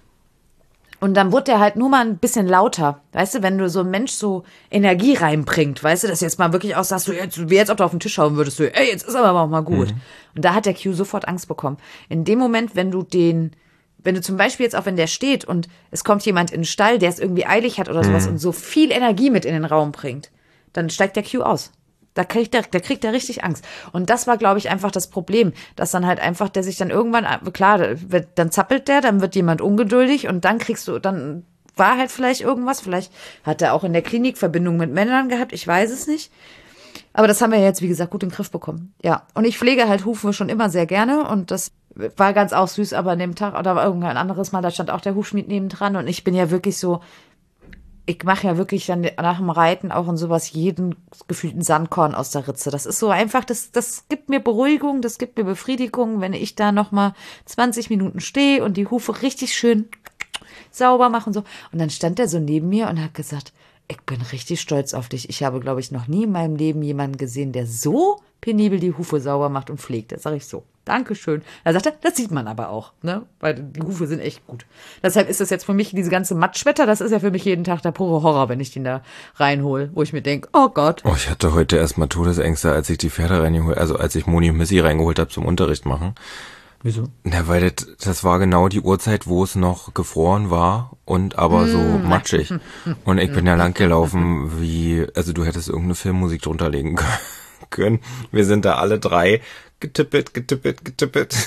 Und dann wurde der halt nur mal ein bisschen lauter. Weißt du, wenn du so ein Mensch so Energie reinbringt, weißt du, dass jetzt mal wirklich auch sagst, du jetzt, wie jetzt, ob du auf den Tisch hauen würdest, du, ey, jetzt ist aber auch mal gut. Mhm. Und da hat der Q sofort Angst bekommen. In dem Moment, wenn du den, wenn du zum Beispiel jetzt auch, wenn der steht und es kommt jemand in den Stall, der es irgendwie eilig hat oder sowas mhm. und so viel Energie mit in den Raum bringt, dann steigt der Q aus. Da kriegt der, der kriegt der richtig Angst. Und das war, glaube ich, einfach das Problem, dass dann halt einfach der sich dann irgendwann, klar, dann zappelt der, dann wird jemand ungeduldig und dann kriegst du, dann war halt vielleicht irgendwas, vielleicht hat er auch in der Klinik Verbindung mit Männern gehabt, ich weiß es nicht. Aber das haben wir jetzt, wie gesagt, gut in den Griff bekommen. Ja, und ich pflege halt Hufe schon immer sehr gerne und das war ganz auch süß, aber an dem Tag, oder irgendein anderes Mal, da stand auch der Hufschmied nebendran und ich bin ja wirklich so, ich mache ja wirklich dann nach dem Reiten auch und sowas jeden gefühlten Sandkorn aus der Ritze. Das ist so einfach, das, das gibt mir Beruhigung, das gibt mir Befriedigung, wenn ich da nochmal zwanzig Minuten stehe und die Hufe richtig schön sauber mache und so. Und dann stand der so neben mir und hat gesagt, ich bin richtig stolz auf dich. Ich habe, glaube ich, noch nie in meinem Leben jemanden gesehen, der so penibel die Hufe sauber macht und pflegt. Das sage ich so. Dankeschön. Da sagt er, das sieht man aber auch, ne? Weil die Hufe sind echt gut. Deshalb ist das jetzt für mich, diese ganze Matschwetter, das ist ja für mich jeden Tag der pure Horror, wenn ich den da reinhole, wo ich mir denke, oh Gott. Oh, ich hatte heute erstmal Todesängste, als ich die Pferde reingeholt, also als ich Moni und Missy reingeholt habe zum Unterricht machen. Wieso? Na, weil das, das war genau die Uhrzeit, wo es noch gefroren war und aber mm. so matschig. Und ich bin ja lang gelaufen, wie, also du hättest irgendeine Filmmusik drunter legen können. Wir sind da alle drei getippet, getippet, getippet.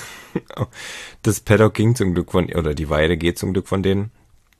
Das Paddock ging zum Glück von, oder die Weide geht zum Glück von denen.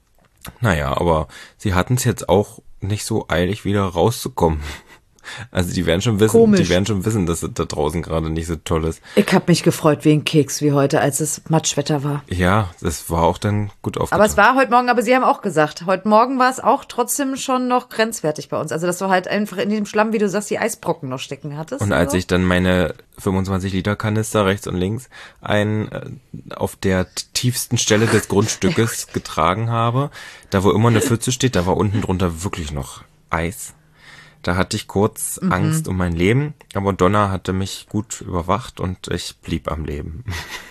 Naja, aber sie hatten es jetzt auch nicht so eilig, wieder rauszukommen. Also die werden schon wissen, Komisch. die werden schon wissen, dass es da draußen gerade nicht so toll ist. Ich habe mich gefreut wie ein Keks wie heute, als es Matschwetter war. Ja, das war auch dann gut aufgetan. Aber es war heute Morgen, aber Sie haben auch gesagt, heute Morgen war es auch trotzdem schon noch grenzwertig bei uns. Also dass du halt einfach in diesem Schlamm, wie du sagst, die Eisbrocken noch stecken hattest. Und als so. ich dann meine fünfundzwanzig Liter Kanister rechts und links ein äh, auf der tiefsten Stelle des Grundstückes ja, getragen habe, da wo immer eine Pfütze steht, da war unten drunter wirklich noch Eis. Da hatte ich kurz mhm. Angst um mein Leben, aber Donna hatte mich gut überwacht und ich blieb am Leben.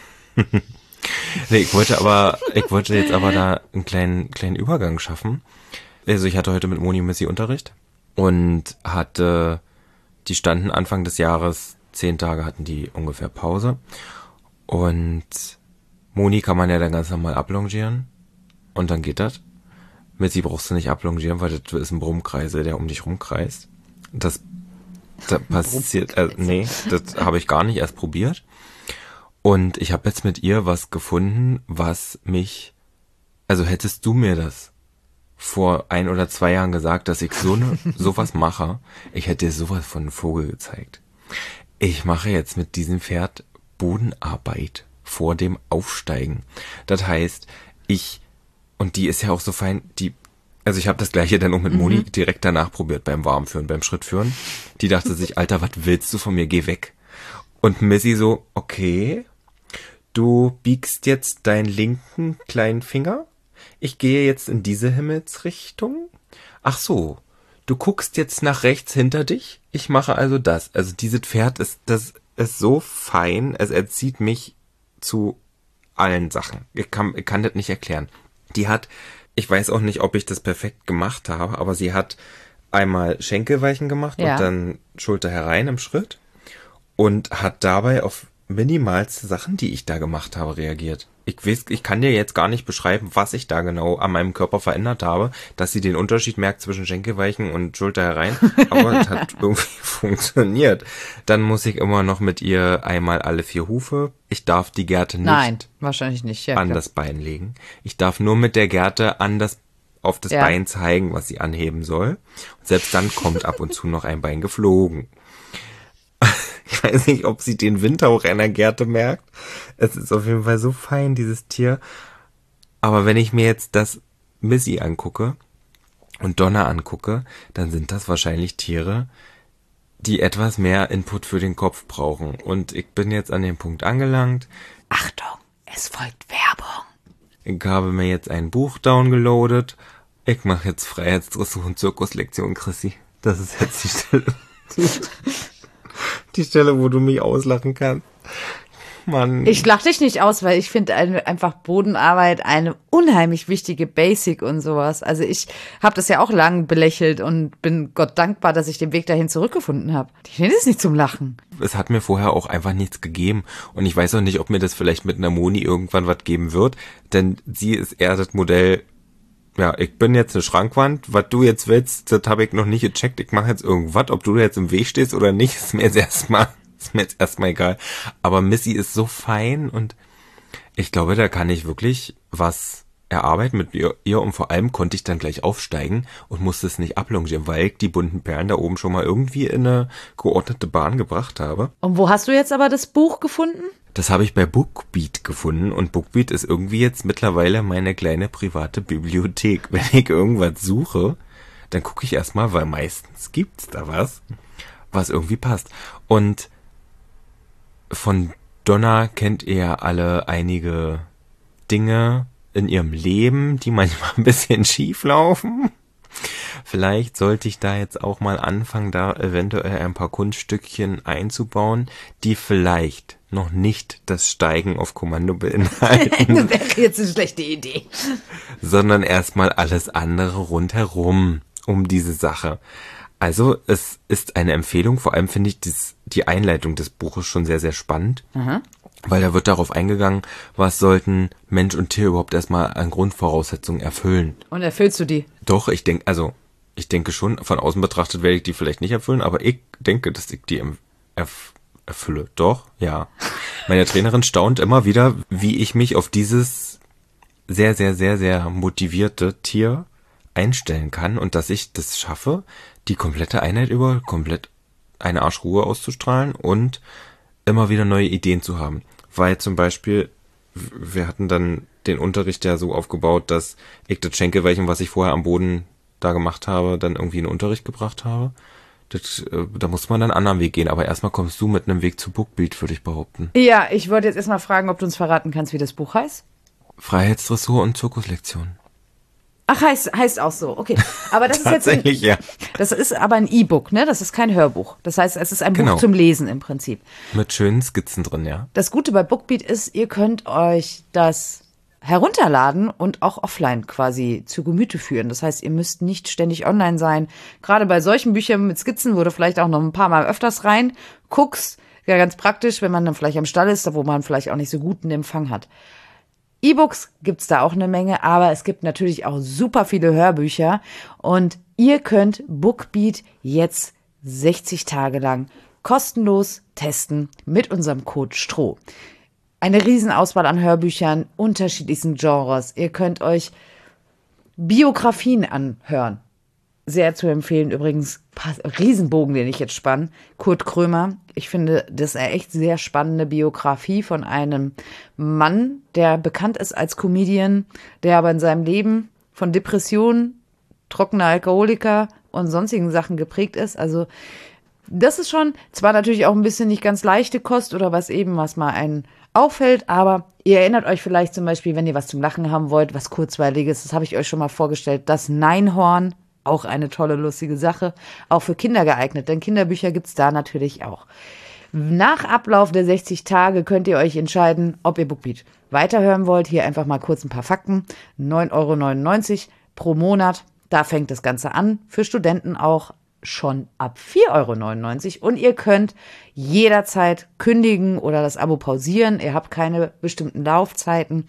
Nee, ich wollte aber, ich wollte jetzt aber da einen kleinen, kleinen Übergang schaffen. Also ich hatte heute mit Moni und Missy Unterricht und hatte, die standen Anfang des Jahres, zehn Tage hatten die ungefähr Pause und Moni kann man ja dann ganz normal ablongieren und dann geht das. Missy brauchst du nicht ablongieren, weil das ist ein Brummkreisel, der um dich rumkreist. Das, das passiert, äh, nee, das habe ich gar nicht erst probiert. Und ich habe jetzt mit ihr was gefunden, was mich, also hättest du mir das vor ein oder zwei Jahren gesagt, dass ich so ne, sowas mache, ich hätte dir sowas von einem Vogel gezeigt. Ich mache jetzt mit diesem Pferd Bodenarbeit vor dem Aufsteigen. Das heißt, ich Und die ist ja auch so fein, die, also ich habe das gleiche dann auch mit Moni mhm. direkt danach probiert beim Warmführen, beim Schrittführen. Die dachte sich, Alter, was willst du von mir, geh weg. Und Missy so, okay, du biegst jetzt deinen linken kleinen Finger. Ich gehe jetzt in diese Himmelsrichtung. Ach so, du guckst jetzt nach rechts hinter dich. Ich mache also das. Also dieses Pferd ist, das ist so fein, es erzieht mich zu allen Sachen. Ich kann, ich kann das nicht erklären. Die hat, ich weiß auch nicht, ob ich das perfekt gemacht habe, aber sie hat einmal Schenkelweichen gemacht ja. und dann Schulter herein im Schritt und hat dabei auf minimalste Sachen, die ich da gemacht habe, reagiert. Ich weiß, ich kann dir jetzt gar nicht beschreiben, was ich da genau an meinem Körper verändert habe, dass sie den Unterschied merkt zwischen Schenkelweichen und Schulter herein, aber es hat irgendwie funktioniert. Dann muss ich immer noch mit ihr einmal alle vier Hufe. Ich darf die Gerte nicht Nein, wahrscheinlich nicht, ja, an klar. das Bein legen. Ich darf nur mit der Gerte an das auf das Ja. Bein zeigen, was sie anheben soll. Und selbst dann kommt ab und zu noch ein Bein geflogen. Ich weiß nicht, ob sie den Windhauch einer Gerte merkt. Es ist auf jeden Fall so fein, dieses Tier. Aber wenn ich mir jetzt das Missy angucke und Donna angucke, dann sind das wahrscheinlich Tiere, die etwas mehr Input für den Kopf brauchen. Und ich bin jetzt an dem Punkt angelangt. Achtung, es folgt Werbung. Ich habe mir jetzt ein Buch downgeloadet. Ich mache jetzt Freiheitsdressur und Zirkuslektion, Chrissy. Das ist jetzt die Stelle. Die Stelle, wo du mich auslachen kannst. Mann. Ich lach dich nicht aus, weil ich finde eine, einfach Bodenarbeit eine unheimlich wichtige Basic und sowas. Also ich habe das ja auch lang belächelt und bin Gott dankbar, dass ich den Weg dahin zurückgefunden habe. Ich finde es nicht zum Lachen. Es hat mir vorher auch einfach nichts gegeben. Und ich weiß auch nicht, ob mir das vielleicht mit einer Moni irgendwann was geben wird. Denn sie ist eher das Modell, ja, ich bin jetzt eine Schrankwand. Was du jetzt willst, das habe ich noch nicht gecheckt. Ich mache jetzt irgendwas. Ob du da jetzt im Weg stehst oder nicht, ist mir jetzt erstmal, ist mir jetzt erstmal egal. Aber Missy ist so fein und ich glaube, da kann ich wirklich was erarbeiten mit ihr, ihr und vor allem konnte ich dann gleich aufsteigen und musste es nicht ablongieren, weil ich die bunten Perlen da oben schon mal irgendwie in eine geordnete Bahn gebracht habe. Und wo hast du jetzt aber das Buch gefunden? Das habe ich bei Bookbeat gefunden und Bookbeat ist irgendwie jetzt mittlerweile meine kleine private Bibliothek. Wenn ich irgendwas suche, dann gucke ich erstmal, weil meistens gibt's da was, was irgendwie passt. Und von Donna kennt ihr alle einige Dinge in ihrem Leben, die manchmal ein bisschen schief laufen. Vielleicht sollte ich da jetzt auch mal anfangen, da eventuell ein paar Kunststückchen einzubauen, die vielleicht noch nicht das Steigen auf Kommando beinhalten. Das wäre jetzt eine schlechte Idee. Sondern erstmal alles andere rundherum um diese Sache. Also es ist eine Empfehlung, vor allem finde ich dies, die Einleitung des Buches schon sehr, sehr spannend, Aha. weil da wird darauf eingegangen, was sollten Mensch und Tier überhaupt erstmal an Grundvoraussetzungen erfüllen. Und erfüllst du die? Doch, ich denke, also ich denke schon, von außen betrachtet werde ich die vielleicht nicht erfüllen, aber ich denke, dass ich die erf- erfülle. Doch, ja. Meine Trainerin staunt immer wieder, wie ich mich auf dieses sehr, sehr, sehr, sehr motivierte Tier einstellen kann und dass ich das schaffe, die komplette Einheit über komplett eine Arschruhe auszustrahlen und immer wieder neue Ideen zu haben. Weil zum Beispiel, wir hatten dann den Unterricht ja so aufgebaut, dass ich das Schenkelweichen, was ich vorher am Boden da gemacht habe, dann irgendwie in den Unterricht gebracht habe. Das, äh, da muss man dann einen anderen Weg gehen. Aber erstmal kommst du mit einem Weg zu Bookbeat, würde ich behaupten. Ja, ich wollte jetzt erstmal fragen, ob du uns verraten kannst, wie das Buch heißt. Freiheitsdressur und Zirkuslektion. Ach, heißt, heißt auch so, okay. Aber das ist jetzt ein, Tatsächlich, ja. das ist aber ein E-Book, ne? Das ist kein Hörbuch. Das heißt, es ist ein Genau. Buch zum Lesen im Prinzip. Mit schönen Skizzen drin, ja. Das Gute bei Bookbeat ist, ihr könnt euch das herunterladen und auch offline quasi zu Gemüte führen. Das heißt, ihr müsst nicht ständig online sein. Gerade bei solchen Büchern mit Skizzen, wo du vielleicht auch noch ein paar Mal öfters rein guckst, ja ganz praktisch, wenn man dann vielleicht am Stall ist, wo man vielleicht auch nicht so guten Empfang hat. E-Books gibt's da auch eine Menge, aber es gibt natürlich auch super viele Hörbücher und ihr könnt Bookbeat jetzt sechzig Tage lang kostenlos testen mit unserem Code STROH. Eine Riesenauswahl an Hörbüchern, unterschiedlichsten Genres. Ihr könnt euch Biografien anhören. Sehr zu empfehlen übrigens, Riesenbogen, den ich jetzt spanne, Kurt Krömer. Ich finde, das ist eine echt sehr spannende Biografie von einem Mann, der bekannt ist als Comedian, der aber in seinem Leben von Depressionen, trockener Alkoholiker und sonstigen Sachen geprägt ist. Also das ist schon zwar natürlich auch ein bisschen nicht ganz leichte Kost oder was eben, was mal einen auffällt, aber ihr erinnert euch vielleicht zum Beispiel, wenn ihr was zum Lachen haben wollt, was Kurzweiliges, das habe ich euch schon mal vorgestellt, das Neinhorn, auch eine tolle, lustige Sache, auch für Kinder geeignet, denn Kinderbücher gibt's da natürlich auch. Nach Ablauf der sechzig Tage könnt ihr euch entscheiden, ob ihr Bookbeat weiterhören wollt. Hier einfach mal kurz ein paar Fakten. neun Euro neunundneunzig pro Monat, da fängt das Ganze an. Für Studenten auch schon ab vier Euro neunundneunzig und ihr könnt jederzeit kündigen oder das Abo pausieren. Ihr habt keine bestimmten Laufzeiten.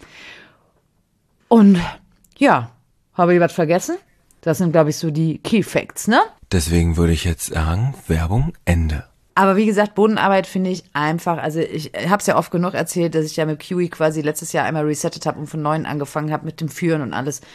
Und ja, habe ich was vergessen? Das sind, glaube ich, so die Key Facts, ne? Deswegen würde ich jetzt sagen, Werbung, Ende. Aber wie gesagt, Bodenarbeit finde ich einfach, also ich habe es ja oft genug erzählt, dass ich ja mit Kiwi quasi letztes Jahr einmal resettet habe und von neuem angefangen habe mit dem Führen und alles.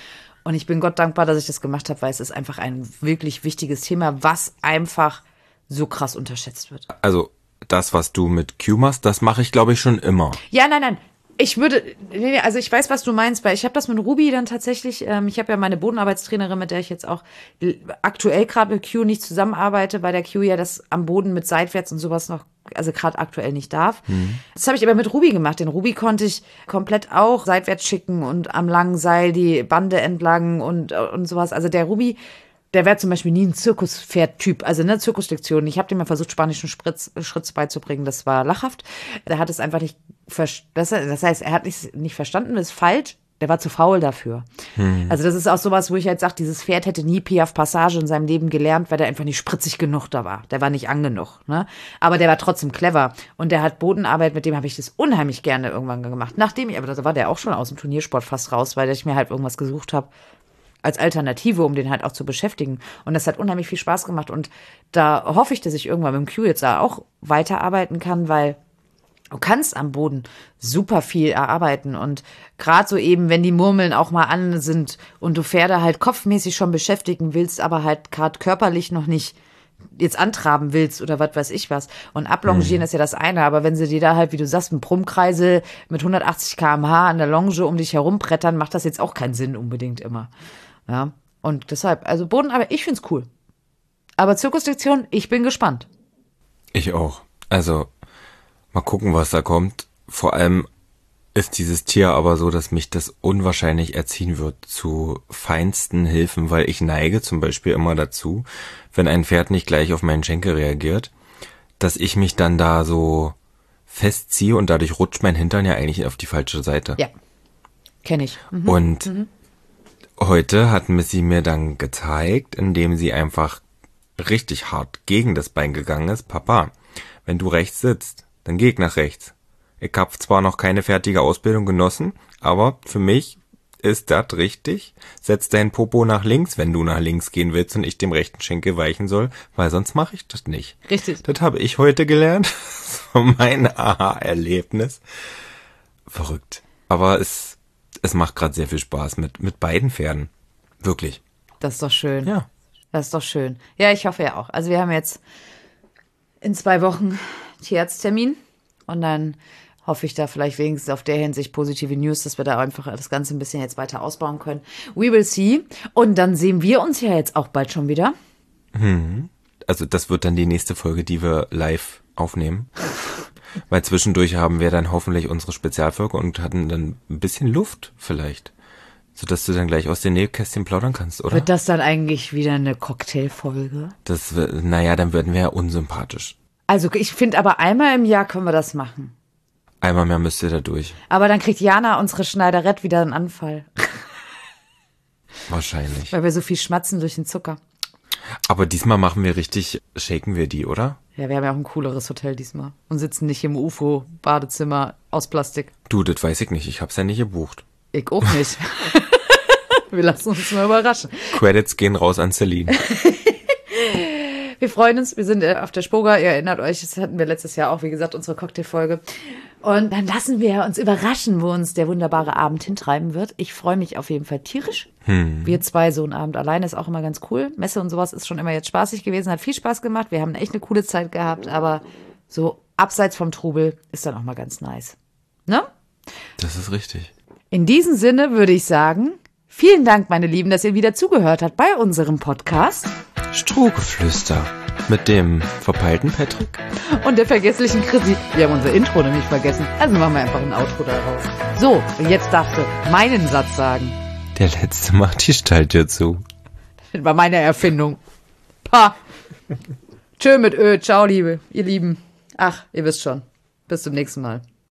Und ich bin Gott dankbar, dass ich das gemacht habe, weil es ist einfach ein wirklich wichtiges Thema, was einfach so krass unterschätzt wird. Also das, was du mit Q machst, das mache ich, glaube ich, schon immer. Ja, nein, nein. Ich würde, nee, nee, also ich weiß, was du meinst, weil ich habe das mit Ruby dann tatsächlich, ähm, ich habe ja meine Bodenarbeitstrainerin, mit der ich jetzt auch aktuell gerade mit Q nicht zusammenarbeite, weil der Q ja das am Boden mit seitwärts und sowas noch, also gerade aktuell nicht darf. Mhm. Das habe ich aber mit Ruby gemacht. Den Ruby konnte ich komplett auch seitwärts schicken und am langen Seil die Bande entlang und, und sowas. Also der Ruby, der wäre zum Beispiel nie ein Zirkuspferd-Typ, also eine Zirkuslektion. Ich habe dem mal versucht, spanischen Spritz, Schritz beizubringen, das war lachhaft. Der hat es einfach nicht verstanden. Das heißt, er hat nicht, nicht verstanden, das ist falsch. Der war zu faul dafür. Hm. Also das ist auch sowas, wo ich halt sage, dieses Pferd hätte nie Piaf Passage in seinem Leben gelernt, weil der einfach nicht spritzig genug da war. Der war nicht an genug, ne? Aber der war trotzdem clever. Und der hat Bodenarbeit, mit dem habe ich das unheimlich gerne irgendwann gemacht. Nachdem ich, aber da war der auch schon aus dem Turniersport fast raus, weil ich mir halt irgendwas gesucht habe als Alternative, um den halt auch zu beschäftigen. Und das hat unheimlich viel Spaß gemacht. Und da hoffe ich, dass ich irgendwann mit dem Q jetzt da auch weiterarbeiten kann, weil du kannst am Boden super viel erarbeiten. Und gerade so eben, wenn die Murmeln auch mal an sind und du Pferde halt kopfmäßig schon beschäftigen willst, aber halt gerade körperlich noch nicht jetzt antraben willst oder was weiß ich was. Und ablongieren mhm. ist ja das eine, aber wenn sie dir da halt, wie du sagst, einen Brummkreisel mit hundertachtzig Kilometer pro Stunde an der Longe um dich herum brettern, macht das jetzt auch keinen Sinn unbedingt immer. Ja, und deshalb, also Bodenarbeit, ich find's cool. Aber Zirkuslektion, ich bin gespannt. Ich auch. Also, mal gucken, was da kommt. Vor allem ist dieses Tier aber so, dass mich das unwahrscheinlich erziehen wird zu feinsten Hilfen, weil ich neige zum Beispiel immer dazu, wenn ein Pferd nicht gleich auf meinen Schenkel reagiert, dass ich mich dann da so festziehe und dadurch rutscht mein Hintern ja eigentlich auf die falsche Seite. Ja, kenne ich. Mhm. Und mhm. heute hat Missy mir dann gezeigt, indem sie einfach richtig hart gegen das Bein gegangen ist, Papa, wenn du rechts sitzt, dann geh ich nach rechts. Ich habe zwar noch keine fertige Ausbildung genossen, aber für mich ist das richtig. Setz deinen Popo nach links, wenn du nach links gehen willst und ich dem rechten Schenkel weichen soll, weil sonst mache ich das nicht. Richtig. Das habe ich heute gelernt. Das war mein Aha-Erlebnis. Verrückt. Aber es, es macht gerade sehr viel Spaß mit, mit beiden Pferden. Wirklich. Das ist doch schön. Ja. Das ist doch schön. Ja, ich hoffe ja auch. Also wir haben jetzt in zwei Wochen Tierarzttermin und dann hoffe ich da vielleicht wenigstens auf der Hinsicht positive News, dass wir da einfach das Ganze ein bisschen jetzt weiter ausbauen können. We will see. Und dann sehen wir uns ja jetzt auch bald schon wieder. Hm. Also das wird dann die nächste Folge, die wir live aufnehmen. Weil zwischendurch haben wir dann hoffentlich unsere Spezialfolge und hatten dann ein bisschen Luft vielleicht. Sodass du dann gleich aus den Nähkästchen plaudern kannst, oder? Wird das dann eigentlich wieder eine Cocktailfolge? Das, naja, dann werden wir ja unsympathisch. Also ich finde aber einmal im Jahr können wir das machen. Einmal mehr müsst ihr da durch. Aber dann kriegt Jana, unsere Schneiderett, wieder einen Anfall. Wahrscheinlich. Weil wir so viel schmatzen durch den Zucker. Aber diesmal machen wir richtig, shaken wir die, oder? Ja, wir haben ja auch ein cooleres Hotel diesmal. Und sitzen nicht im U F O-Badezimmer aus Plastik. Du, das weiß ich nicht. Ich hab's ja nicht gebucht. Ich auch nicht. Wir lassen uns mal überraschen. Credits gehen raus an Celine. Wir freuen uns, wir sind auf der Spoga, ihr erinnert euch, das hatten wir letztes Jahr auch, wie gesagt, unsere Cocktailfolge. Und dann lassen wir uns überraschen, wo uns der wunderbare Abend hintreiben wird. Ich freue mich auf jeden Fall tierisch. Hm. Wir zwei so einen Abend alleine ist auch immer ganz cool. Messe und sowas ist schon immer jetzt spaßig gewesen, hat viel Spaß gemacht. Wir haben echt eine coole Zeit gehabt, aber so abseits vom Trubel ist dann auch mal ganz nice. Ne? Das ist richtig. In diesem Sinne würde ich sagen, vielen Dank, meine Lieben, dass ihr wieder zugehört habt bei unserem Podcast. Strohgeflüster mit dem verpeilten Patrick und der vergesslichen Chrissy. Wir haben unser Intro nämlich vergessen, also machen wir einfach ein Outro daraus. So, und jetzt darfst du meinen Satz sagen. Der Letzte macht die Stalltür zu. Das war meine Erfindung. Pa. Tschö mit Ö. Ciao, Liebe, ihr Lieben. Ach, ihr wisst schon. Bis zum nächsten Mal.